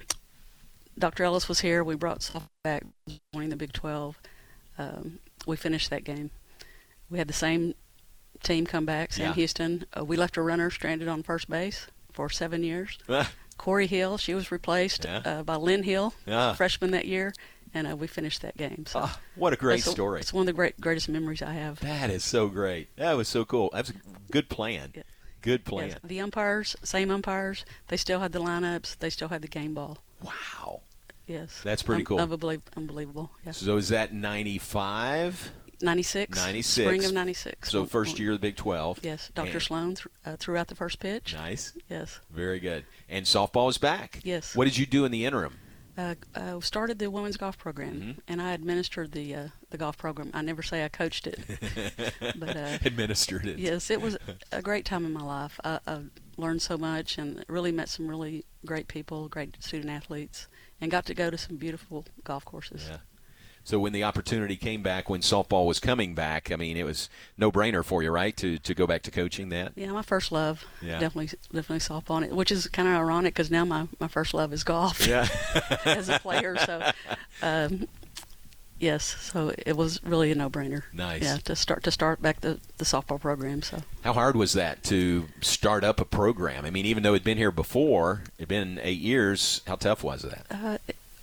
S15: Dr. Ellis was here, we brought softball back, winning the Big 12. We finished that game. We had the same team come back, Sam Houston. We left a runner stranded on first base for 7 years. Corey Hill, she was replaced by Lynn Hill, freshman that year, and we finished that game. So
S2: what a great story.
S15: It's one of the greatest memories I have.
S2: That is so great. That was so cool. That was a good plan.
S15: Yeah.
S2: Good plan.
S15: Yes. The umpires, same umpires, they still had the lineups, they still had the game ball.
S2: Wow.
S15: Yes.
S2: That's pretty cool.
S15: Unbelievable. Yeah.
S2: So is that 95?
S15: 96.
S2: 96.
S15: Spring of 96.
S2: So first year of the Big 12.
S15: Yes. Dr. Sloan threw out the first pitch.
S2: Nice.
S15: Yes.
S2: Very good. And softball is back.
S15: Yes.
S2: What did you do in the interim?
S15: Started the women's golf program, and I administered the golf program. I never say I coached it, but
S2: administered it.
S15: Yes, it was a great time in my life. I learned so much, and really met some really great people, great student athletes, and got to go to some beautiful golf courses.
S2: Yeah. So when the opportunity came back, when softball was coming back, I mean, it was no-brainer for you, right, to go back to coaching that?
S15: Yeah, my first love, definitely softball, which is kind of ironic because now my first love is golf as a player. So, yes, so it was really a no-brainer.
S2: Nice.
S15: Yeah, to start back the softball program. So. How
S2: hard was that to start up a program? I mean, even though it'd been here before, it'd been 8 years, how tough was that?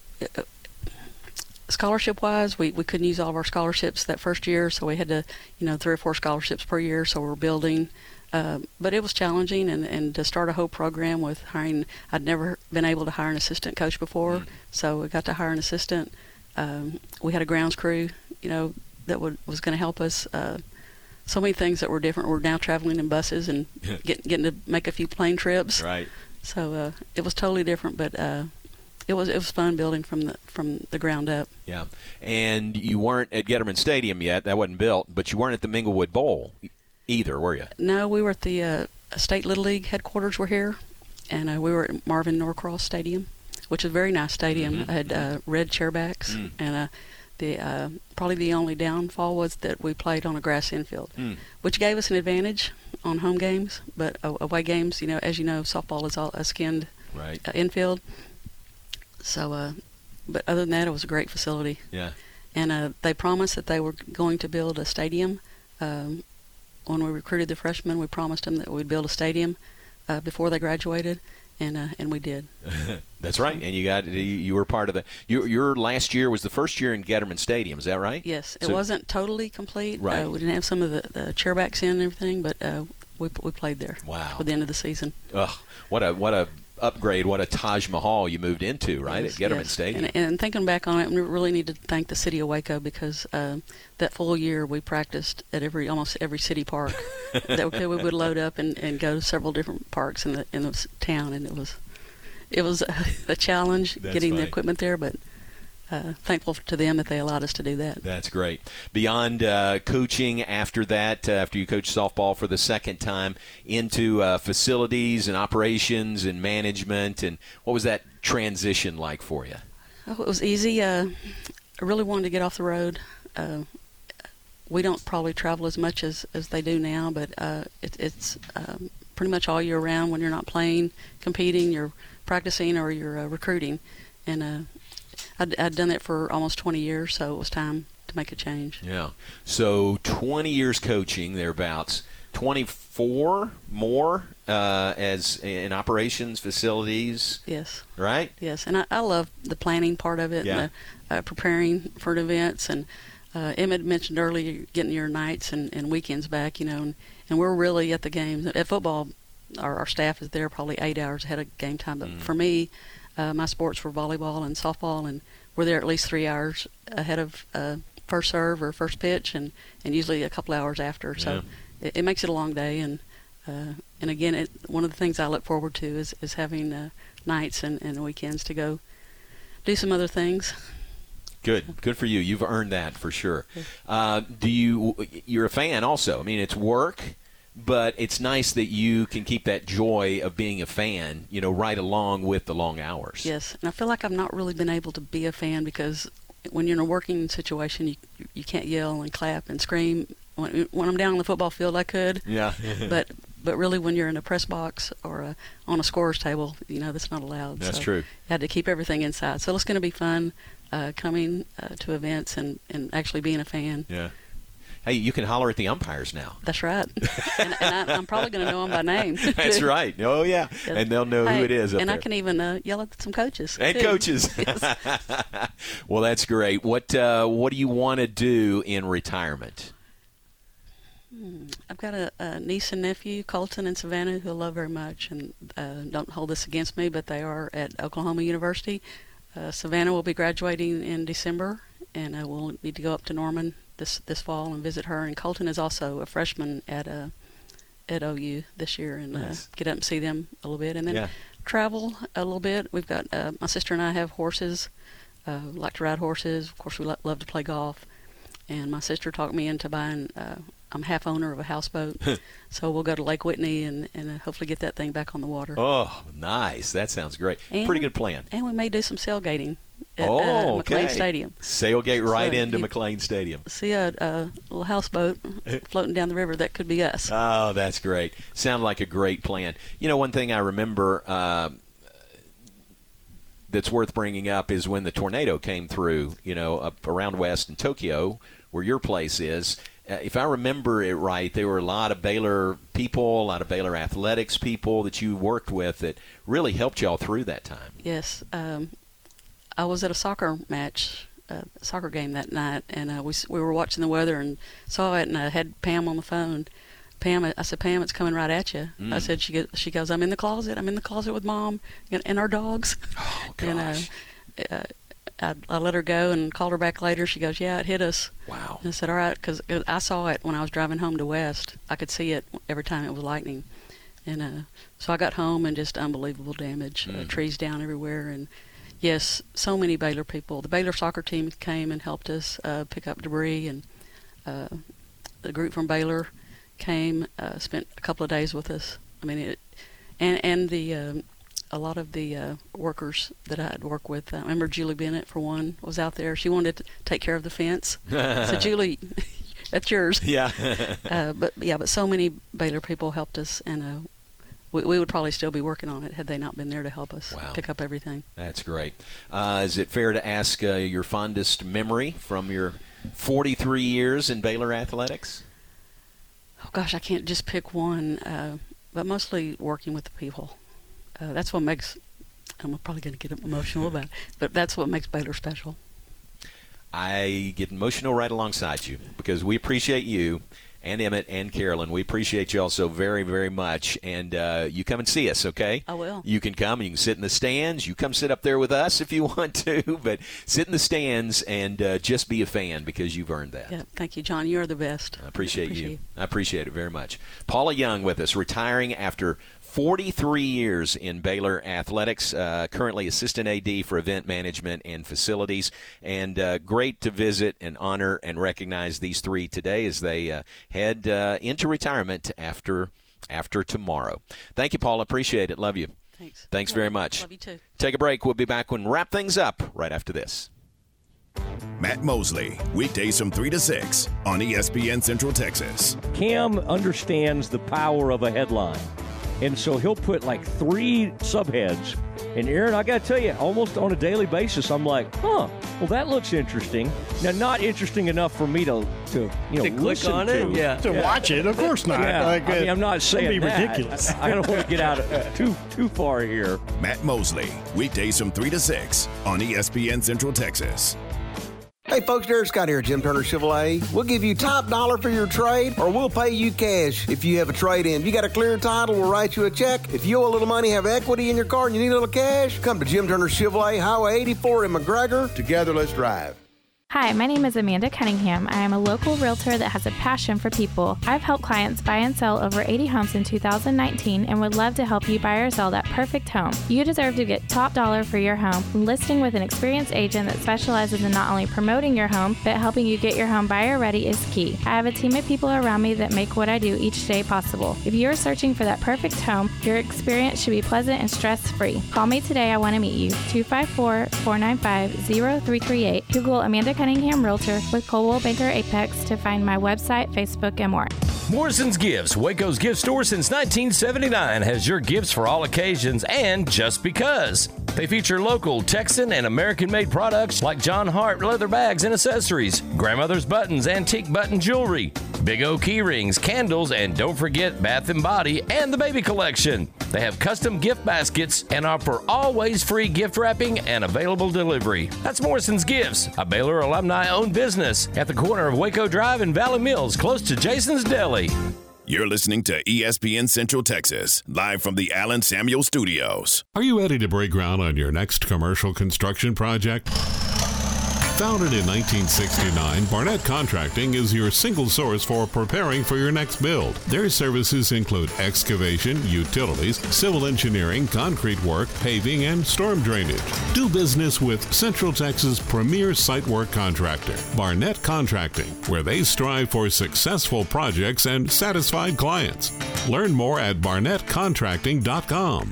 S15: Scholarship-wise, we couldn't use all of our scholarships that first year, so we had to, 3 or 4 scholarships per year, so we're building. But it was challenging, and to start a whole program with hiring, I'd never been able to hire an assistant coach before, so we got to hire an assistant. We had a grounds crew, that was going to help us. So many things that were different. We're now traveling in buses and getting to make a few plane trips.
S2: Right.
S15: So it was totally different, but it was fun building from the ground up.
S2: Yeah, and you weren't at Getterman Stadium yet; that wasn't built. But you weren't at the Minglewood Bowl either, were you?
S15: No, we were at the State Little League headquarters. Were here, and we were at Marvin Norcross Stadium, which is a very nice stadium. I had red chairbacks, and the probably the only downfall was that we played on a grass infield, which gave us an advantage on home games. But away games, as you know, softball is all a skinned infield. So, but other than that, it was a great facility.
S2: Yeah.
S15: And they promised that they were going to build a stadium. When we recruited the freshmen, we promised them that we'd build a stadium before they graduated, and we did.
S2: That's right. And you were part of the. Your last year was the first year in Getterman Stadium. Is that right?
S15: Yes. It wasn't totally complete.
S2: Right.
S15: We didn't have some of the chairbacks in and everything, but we played there.
S2: Wow.
S15: For the end of the season.
S2: Ugh, what a upgrade. What a Taj Mahal you moved into, right,
S15: Yes,
S2: at Getterman
S15: yes.
S2: Stadium.
S15: And thinking back on it, we really need to thank the city of Waco because that full year we practiced at almost every city park that we would load up and go to several different parks in the town, and it was a challenge.
S2: That's
S15: getting
S2: funny.
S15: the equipment there, but thankful to them that they allowed us to do that.
S2: That's great. Beyond coaching after that, after you coached softball for the second time, into facilities and operations and management, and what was that transition like for you?
S15: Oh, it was easy. I really wanted to get off the road. We don't probably travel as much as they do now, but it's pretty much all year round when you're not playing, competing, you're practicing, or you're recruiting. And I'd done that for almost 20 years, so it was time to make a change.
S2: Yeah. So 20 years coaching, thereabouts. 24 more as in operations, facilities.
S15: Yes.
S2: Right?
S15: Yes, and I love the planning part of it,
S2: Yeah.
S15: and the preparing for events. And Emmett mentioned earlier getting your nights and weekends back, and we're really at the games. At football, our staff is there probably 8 hours ahead of game time. But for me, my sports were volleyball and softball, and we're there at least 3 hours ahead of first serve or first pitch, and usually a couple hours after. So it makes it a long day. And again, one of the things I look forward to is having nights and weekends to go do some other things.
S2: Good for you. You've earned that for sure. You're a fan also. I mean, it's work, but it's nice that you can keep that joy of being a fan, right along with the long hours.
S15: Yes, and I feel like I've not really been able to be a fan because when you're in a working situation, you can't yell and clap and scream. When I'm down on the football field, I could.
S2: Yeah.
S15: but really, when you're in a press box or on a scorer's table, that's not allowed.
S2: That's
S15: so
S2: true.
S15: You had to keep everything inside. So it's going to be fun coming to events and actually being a fan.
S2: Yeah. Hey, you can holler at the umpires now.
S15: That's right. and I'm probably going to know them by name.
S2: That's right. Oh, yeah. And they'll know who it is up
S15: and
S2: there.
S15: I can even yell at some coaches.
S2: And
S15: too.
S2: coaches.
S15: Yes.
S2: Well, that's great. What do you want to do in retirement?
S15: I've got a niece and nephew, Colton and Savannah, who I love very much. And don't hold this against me, but they are at Oklahoma University. Savannah will be graduating in December, and we'll need to go up to Norman this fall and visit her. And Colton is also a freshman at OU this year, and
S2: Nice.
S15: get up and see them a little bit, and then travel a little bit. We've got my sister and I have horses, like to ride horses. Of course, we love to play golf, and my sister talked me into buying. I'm half owner of a houseboat, so we'll go to Lake Whitney and hopefully get that thing back on the water.
S2: Oh, nice. That sounds great. Pretty good plan.
S15: And we may do some sailgating at
S2: okay.
S15: McLean Stadium.
S2: Sailgate right
S15: So
S2: into
S15: you
S2: McLean Stadium.
S15: See a little houseboat floating down the river. That could be us.
S2: Oh, that's great. Sound like a great plan. One thing I remember that's worth bringing up is when the tornado came through, up around West in Tokyo, where your place is. If I remember it right, there were a lot of Baylor people, a lot of Baylor athletics people that you worked with that really helped y'all through that time.
S15: Yes. I was at a soccer game that night, and we were watching the weather and saw it, and I had Pam on the phone. I said, Pam, it's coming right at you. I said, she goes, I'm in the closet with Mom and our dogs.
S2: Oh, gosh.
S15: And I let her go and called her back later. She goes, yeah, it hit us.
S2: Wow.
S15: And I said, all right, because I saw it when I was driving home to West. I could see it every time it was lightning. And so I got home and just unbelievable damage, trees down everywhere. And, yes, so many Baylor people. The Baylor soccer team came and helped us pick up debris. And the group from Baylor came, spent a couple of days with us. I mean, a lot of the workers that I had worked with. I remember Julie Bennett, for one, was out there. She wanted to take care of the fence. So, Julie, that's yours.
S2: Yeah.
S15: But so many Baylor people helped us, and we would probably still be working on it had they not been there to help us pick up everything.
S2: That's great. Is it fair to ask your fondest memory from your 43 years in Baylor athletics?
S15: Oh, gosh, I can't just pick one, but mostly working with the people. That's what makes, I'm probably going to get emotional about it, but that's what makes Baylor special.
S2: I get emotional right alongside you because we appreciate you, and Emmett and Carolyn. We appreciate you all so very, very much. And you come and see us, okay?
S15: I will.
S2: You can come. You can sit in the stands. You come sit up there with us if you want to. But sit in the stands and just be a fan because you've earned that.
S15: Yeah, thank you, John. You are the best.
S2: I appreciate you. I appreciate it very much. Paula Young with us, retiring after 43 years in Baylor athletics, currently assistant AD for event management and facilities. And great to visit and honor and recognize these three today as they head into retirement after tomorrow. Thank you, Paula. Appreciate it. Love you. Thanks very much.
S15: Love you too.
S2: Take a break. We'll be back when we wrap things up right after this.
S1: Matt Mosley, weekdays from 3 to 6 on ESPN Central Texas.
S6: Cam understands the power of a headline. And so he'll put like 3 subheads. And Aaron, I got to tell you, almost on a daily basis, I'm like, well, that looks interesting. Now, not interesting enough for me to
S9: click on it, to watch it. Of course not.
S6: Yeah. I mean, I'm not saying
S9: be
S6: that.
S9: ridiculous.
S6: I don't want to get out too far here.
S1: Matt Mosley, weekdays from 3 to 6 on ESPN Central Texas.
S16: Hey folks, Derek Scott here at Jim Turner Chevrolet. We'll give you top dollar for your trade, or we'll pay you cash if you have a trade-in. If you got a clear title, we'll write you a check. If you owe a little money, have equity in your car, and you need a little cash, come to Jim Turner Chevrolet, Highway 84 in McGregor. Together, let's drive.
S17: Hi, my name is Amanda Cunningham. I am a local realtor that has a passion for people. I've helped clients buy and sell over 80 homes in 2019 and would love to help you buy or sell that perfect home. You deserve to get top dollar for your home. Listing with an experienced agent that specializes in not only promoting your home, but helping you get your home buyer ready is key. I have a team of people around me that make what I do each day possible. If you are searching for that perfect home, your experience should be pleasant and stress-free. Call me today. I want to meet you. 254-495-0338. Google Amanda Cunningham Realtor with Coldwell Banker Apex to find my website, Facebook, and more.
S7: Morrison's Gifts, Waco's gift store since 1979, has your gifts for all occasions and just because. They feature local, Texan, and American-made products like John Hart leather bags and accessories, grandmother's buttons, antique button jewelry, Big O key rings, candles, and don't forget Bath & Body and the baby collection. They have custom gift baskets and offer always free gift wrapping and available delivery. That's Morrison's Gifts, a Baylor alumni-owned business at the corner of Waco Drive and Valley Mills, close to Jason's Deli.
S1: You're listening to ESPN Central Texas, live from the Allen Samuel Studios.
S14: Are you ready to break ground on your next commercial construction project? Founded in 1969, Barnett Contracting is your single source for preparing for your next build. Their services include excavation, utilities, civil engineering, concrete work, paving, and storm drainage. Do business with Central Texas' premier site work contractor, Barnett Contracting, where they strive for successful projects and satisfied clients. Learn more at barnettcontracting.com.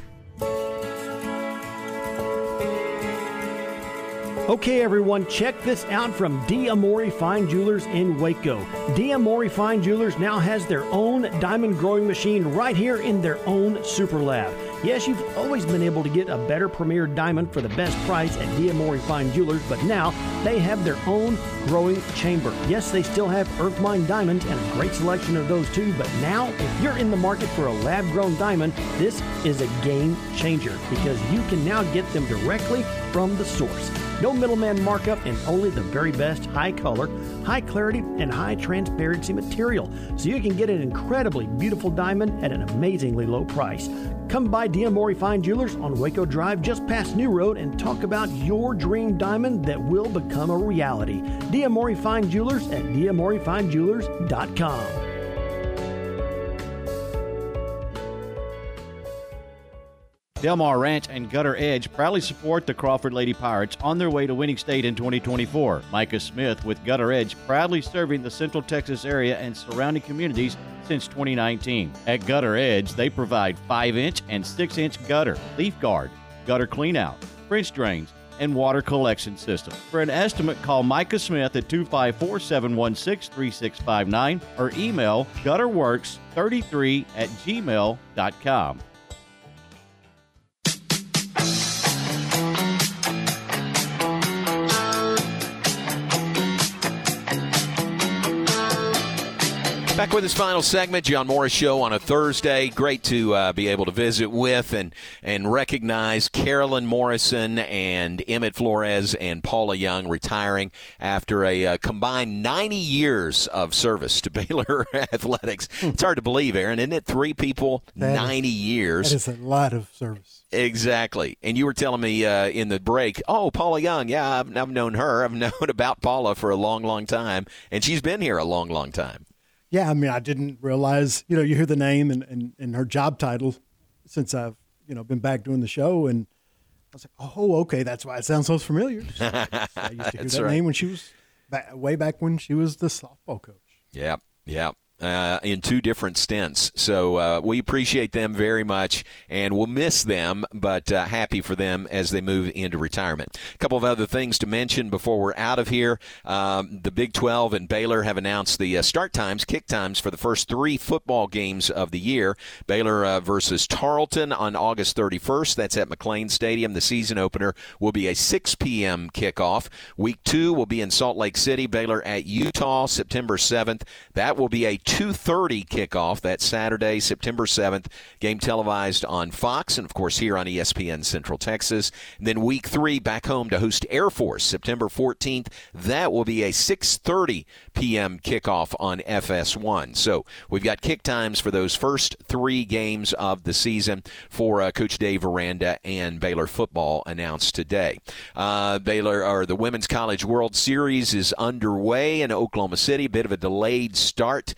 S9: Okay, everyone, check this out from D'Amore Fine Jewelers in Waco. D'Amore Fine Jewelers now has their own diamond growing machine right here in their own super lab. Yes, you've always been able to get a better premier diamond for the best price at D'Amore Fine Jewelers, but now they have their own growing chamber. Yes, they still have earth mine diamonds and a great selection of those too, but now if you're in the market for a lab grown diamond, this is a game changer because you can now get them directly from the source. No middleman markup and only the very best high color, high clarity, and high transparency material. So you can get an incredibly beautiful diamond at an amazingly low price. Come by D'Amore Fine Jewelers on Waco Drive just past New Road and talk about your dream diamond that will become a reality. D'Amore Fine Jewelers at d'AmoreFineJewelers.com.
S18: Del Mar Ranch and Gutter Edge proudly support the Crawford Lady Pirates on their way to winning state in 2024. Micah Smith with Gutter Edge proudly serving the Central Texas area and surrounding communities since 2019. At Gutter Edge, they provide 5-inch and 6-inch gutter, leaf guard, gutter cleanout, French drains, and water collection system. For an estimate, call Micah Smith at 254-716-3659 or email gutterworks33@gmail.com.
S2: Back with this final segment, John Morris Show on a Thursday. Great to be able to visit with and recognize Carolyn Morrison and Emmett Flores and Paula Young retiring after a combined 90 years of service to Baylor Athletics. It's hard to believe, Aaron, isn't it? 3 people, 90 years.
S4: That is a lot of service.
S2: Exactly. And you were telling me in the break, Paula Young, yeah, I've known her. I've known about Paula for a long, long time, and she's been here a long, long time.
S4: Yeah, I mean, I didn't realize, you hear the name and her job title since I've, been back doing the show. And I was like, okay, that's why it sounds so familiar. I used to hear that name when she was way back when she was the softball coach.
S2: Yeah. In 2 different stints. So we appreciate them very much, and we'll miss them, but happy for them as they move into retirement. A couple of other things to mention before we're out of here. The Big 12 and Baylor have announced the start times, kick times for the first 3 football games of the year. Baylor versus Tarleton on August 31st. That's at McLean Stadium. The season opener will be a 6 p.m. kickoff. Week 2 will be in Salt Lake City. Baylor at Utah, September 7th. That will be a 2:30 kickoff. That's Saturday, September 7th. Game televised on Fox and, of course, here on ESPN Central Texas. And then Week 3 back home to host Air Force, September 14th. That will be a 6:30 p.m. kickoff on FS1. So we've got kick times for those first 3 games of the season for Coach Dave Aranda and Baylor football announced today. The Women's College World Series is underway in Oklahoma City. A bit of a delayed start.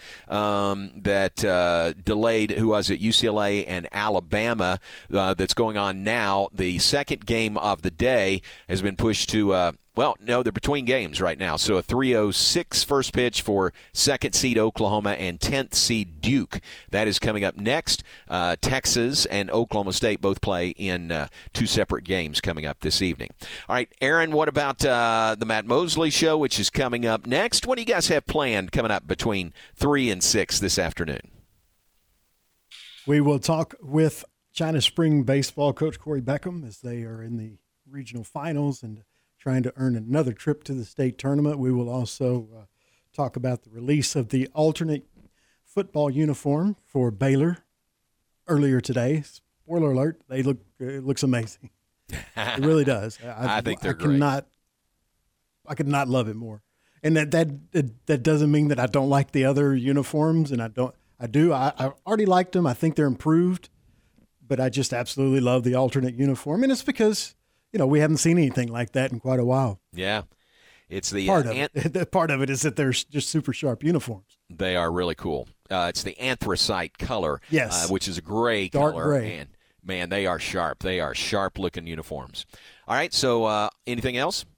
S2: That delayed, UCLA and Alabama that's going on now. The second game of the day has been pushed to, they're between games right now. So a 3:06 first pitch for second seed Oklahoma and 10th seed Duke. That is coming up next. Texas and Oklahoma State both play in 2 separate games coming up this evening. All right, Aaron, what about the Matt Mosley Show, which is coming up next? What do you guys have planned coming up between 3 and 6 this afternoon?
S4: We will talk with China Spring baseball coach Corey Beckham as they are in the regional finals and trying to earn another trip to the state tournament. We will also talk about the release of the alternate football uniform for Baylor earlier today. Spoiler alert, it looks amazing. It really does.
S2: I think they're great.
S4: I could not love it more. And that doesn't mean that I don't like the other uniforms, and I do. I already liked them. I think they're improved, but I just absolutely love the alternate uniform, and it's because we haven't seen anything like that in quite a while.
S2: Yeah. It's the
S4: part of it is that they're just super sharp uniforms.
S2: They are really cool. It's the anthracite color,
S4: yes,
S2: which is a gray
S4: dark
S2: color.
S4: Gray.
S2: And, man, they are sharp. They are sharp-looking uniforms. All right, so anything else?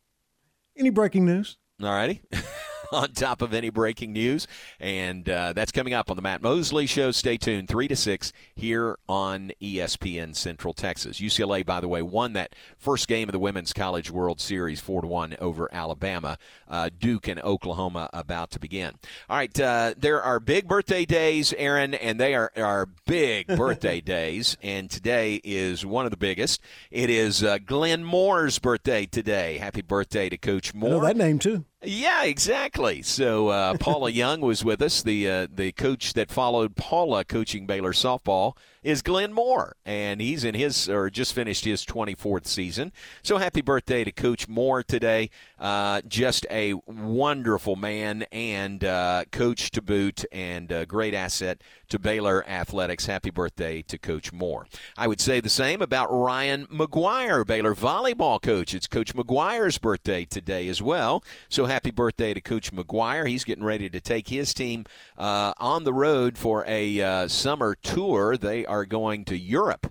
S4: Any breaking news?
S2: All righty. On top of any breaking news. And that's coming up on the Matt Mosley Show. Stay tuned, 3 to 6 here on ESPN Central Texas. UCLA, by the way, won that first game of the Women's College World Series 4-1 over Alabama. Duke and Oklahoma about to begin. All right, there are big birthday days, Aaron, and they are big birthday days. And today is one of the biggest. It is Glenn Moore's birthday today. Happy birthday to Coach Moore.
S4: I know that name, too.
S2: Yeah, exactly. So Paula Young was with us. The coach that followed Paula coaching Baylor softball is Glenn Moore, and he's just finished his 24th season. So happy birthday to Coach Moore today. Just a wonderful man and coach to boot, and a great asset to Baylor athletics. Happy birthday to Coach Moore. I would say the same about Ryan McGuire, Baylor volleyball coach. It's Coach McGuire's birthday today as well. So happy birthday to Coach McGuire. He's getting ready to take his team on the road for a summer tour. They are going to Europe,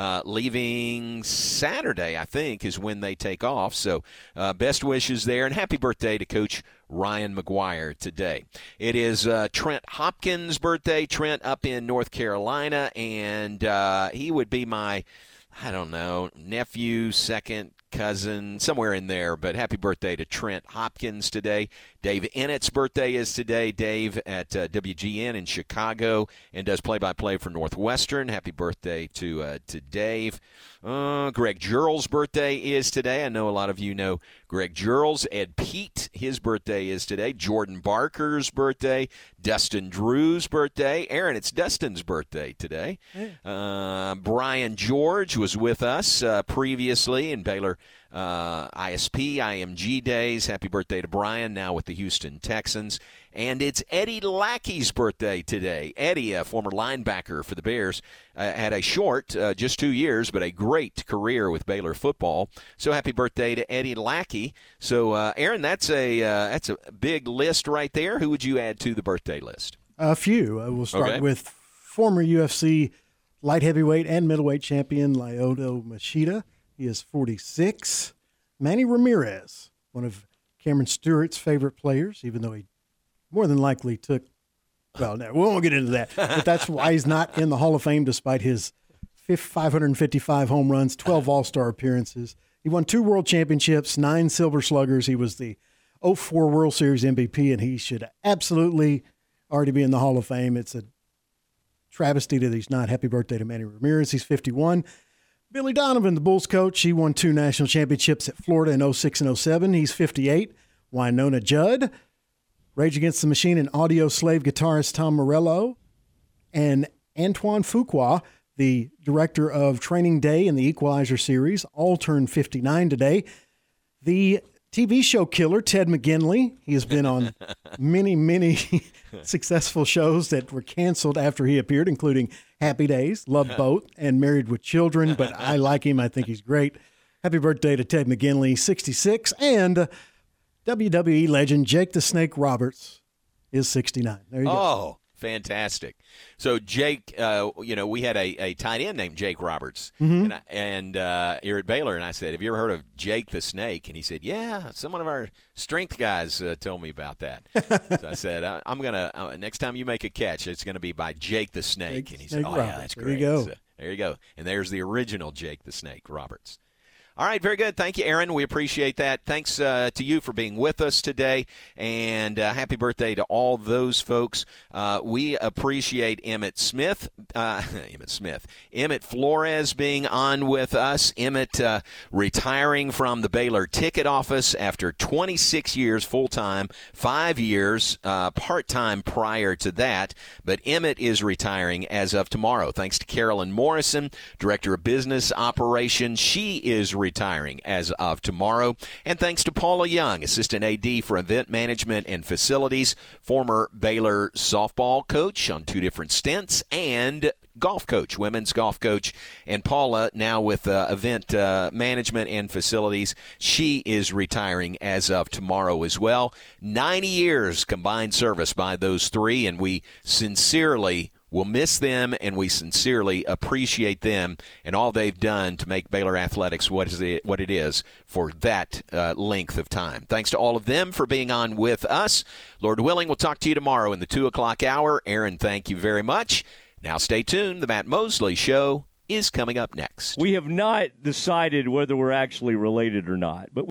S2: leaving Saturday, I think, is when they take off. So best wishes there, and happy birthday to Coach Ryan McGuire today. It is Trent Hopkins' birthday. Trent up in North Carolina, and he would be my, nephew, second cousin, somewhere in there, but happy birthday to Trent Hopkins today. Dave Ennett's birthday is today. Dave at WGN in Chicago and does play-by-play for Northwestern. Happy birthday to Dave. Greg Jurl's birthday is today. I know a lot of you know Greg Jurls. Ed Pete, his birthday is today. Jordan Barker's birthday. Dustin Drew's birthday. Aaron, it's Dustin's birthday today. Brian George was with us previously in Baylor ISP, IMG days. Happy birthday to Brian, now with the Houston Texans. And it's Eddie Lackey's birthday today. Eddie, a former linebacker for the Bears, had a short, just 2 years, but a great career with Baylor football. So happy birthday to Eddie Lackey. So, Aaron, that's a big list right there. Who would you add to the birthday list?
S4: A few. We'll start with former UFC light heavyweight and middleweight champion Lyoto Machida. He is 46. Manny Ramirez, one of Cameron Stewart's favorite players, even though he more than likely took – well, no, we won't get into that. But that's why he's not in the Hall of Fame despite his 555 home runs, 12 All-Star appearances. He won 2 World Championships, 9 Silver Sluggers. He was the 2004 World Series MVP, and he should absolutely already be in the Hall of Fame. It's a travesty that he's not. Happy birthday to Manny Ramirez. He's 51. Billy Donovan, the Bulls coach, he won 2 national championships at Florida in 06 and 07. He's 58. Winona Judd, Rage Against the Machine and Audio Slave guitarist Tom Morello, and Antoine Fuqua, the director of Training Day in the Equalizer series, all turned 59 today. The TV show killer, Ted McGinley, he has been on many successful shows that were canceled after he appeared, including Happy Days, Love Boat, and Married with Children, but I like him. I think he's great. Happy birthday to Ted McGinley, 66, and WWE legend Jake the Snake Roberts is 69. There you go.
S2: Oh, fantastic. So Jake, we had a tight end named Jake Roberts, and here at Baylor, and I said, have you ever heard of Jake the Snake? And he said, yeah, some one of our strength guys told me about that. So I said, I'm going to, next time you make a catch, it's going to be by Jake the Snake. And he said, oh, yeah, that's great.
S4: There you go.
S2: So, there you go. And there's the original Jake the Snake Roberts. All right, very good. Thank you, Aaron. We appreciate that. Thanks to you for being with us today, and happy birthday to all those folks. We appreciate Emmett Flores being on with us. Emmett retiring from the Baylor ticket office after 26 years full-time, 5 years part-time prior to that. But Emmett is retiring as of tomorrow. Thanks to Carolyn Morrison, Director of Business Operations. She is retiring as of tomorrow. And thanks to Paula Young, Assistant AD for Event Management and Facilities, former Baylor softball coach on 2 different stints, and golf coach, women's golf coach. And Paula, now with event management and facilities, she is retiring as of tomorrow as well. 90 years combined service by those 3, and we sincerely will miss them, and we sincerely appreciate them and all they've done to make Baylor athletics what it is for that length of time. Thanks to all of them for being on with us. Lord willing, we'll talk to you tomorrow in the 2 o'clock hour. Aaron, thank you very much. Now stay tuned. The Matt Mosley Show is coming up next.
S6: We have not decided whether we're actually related or not, but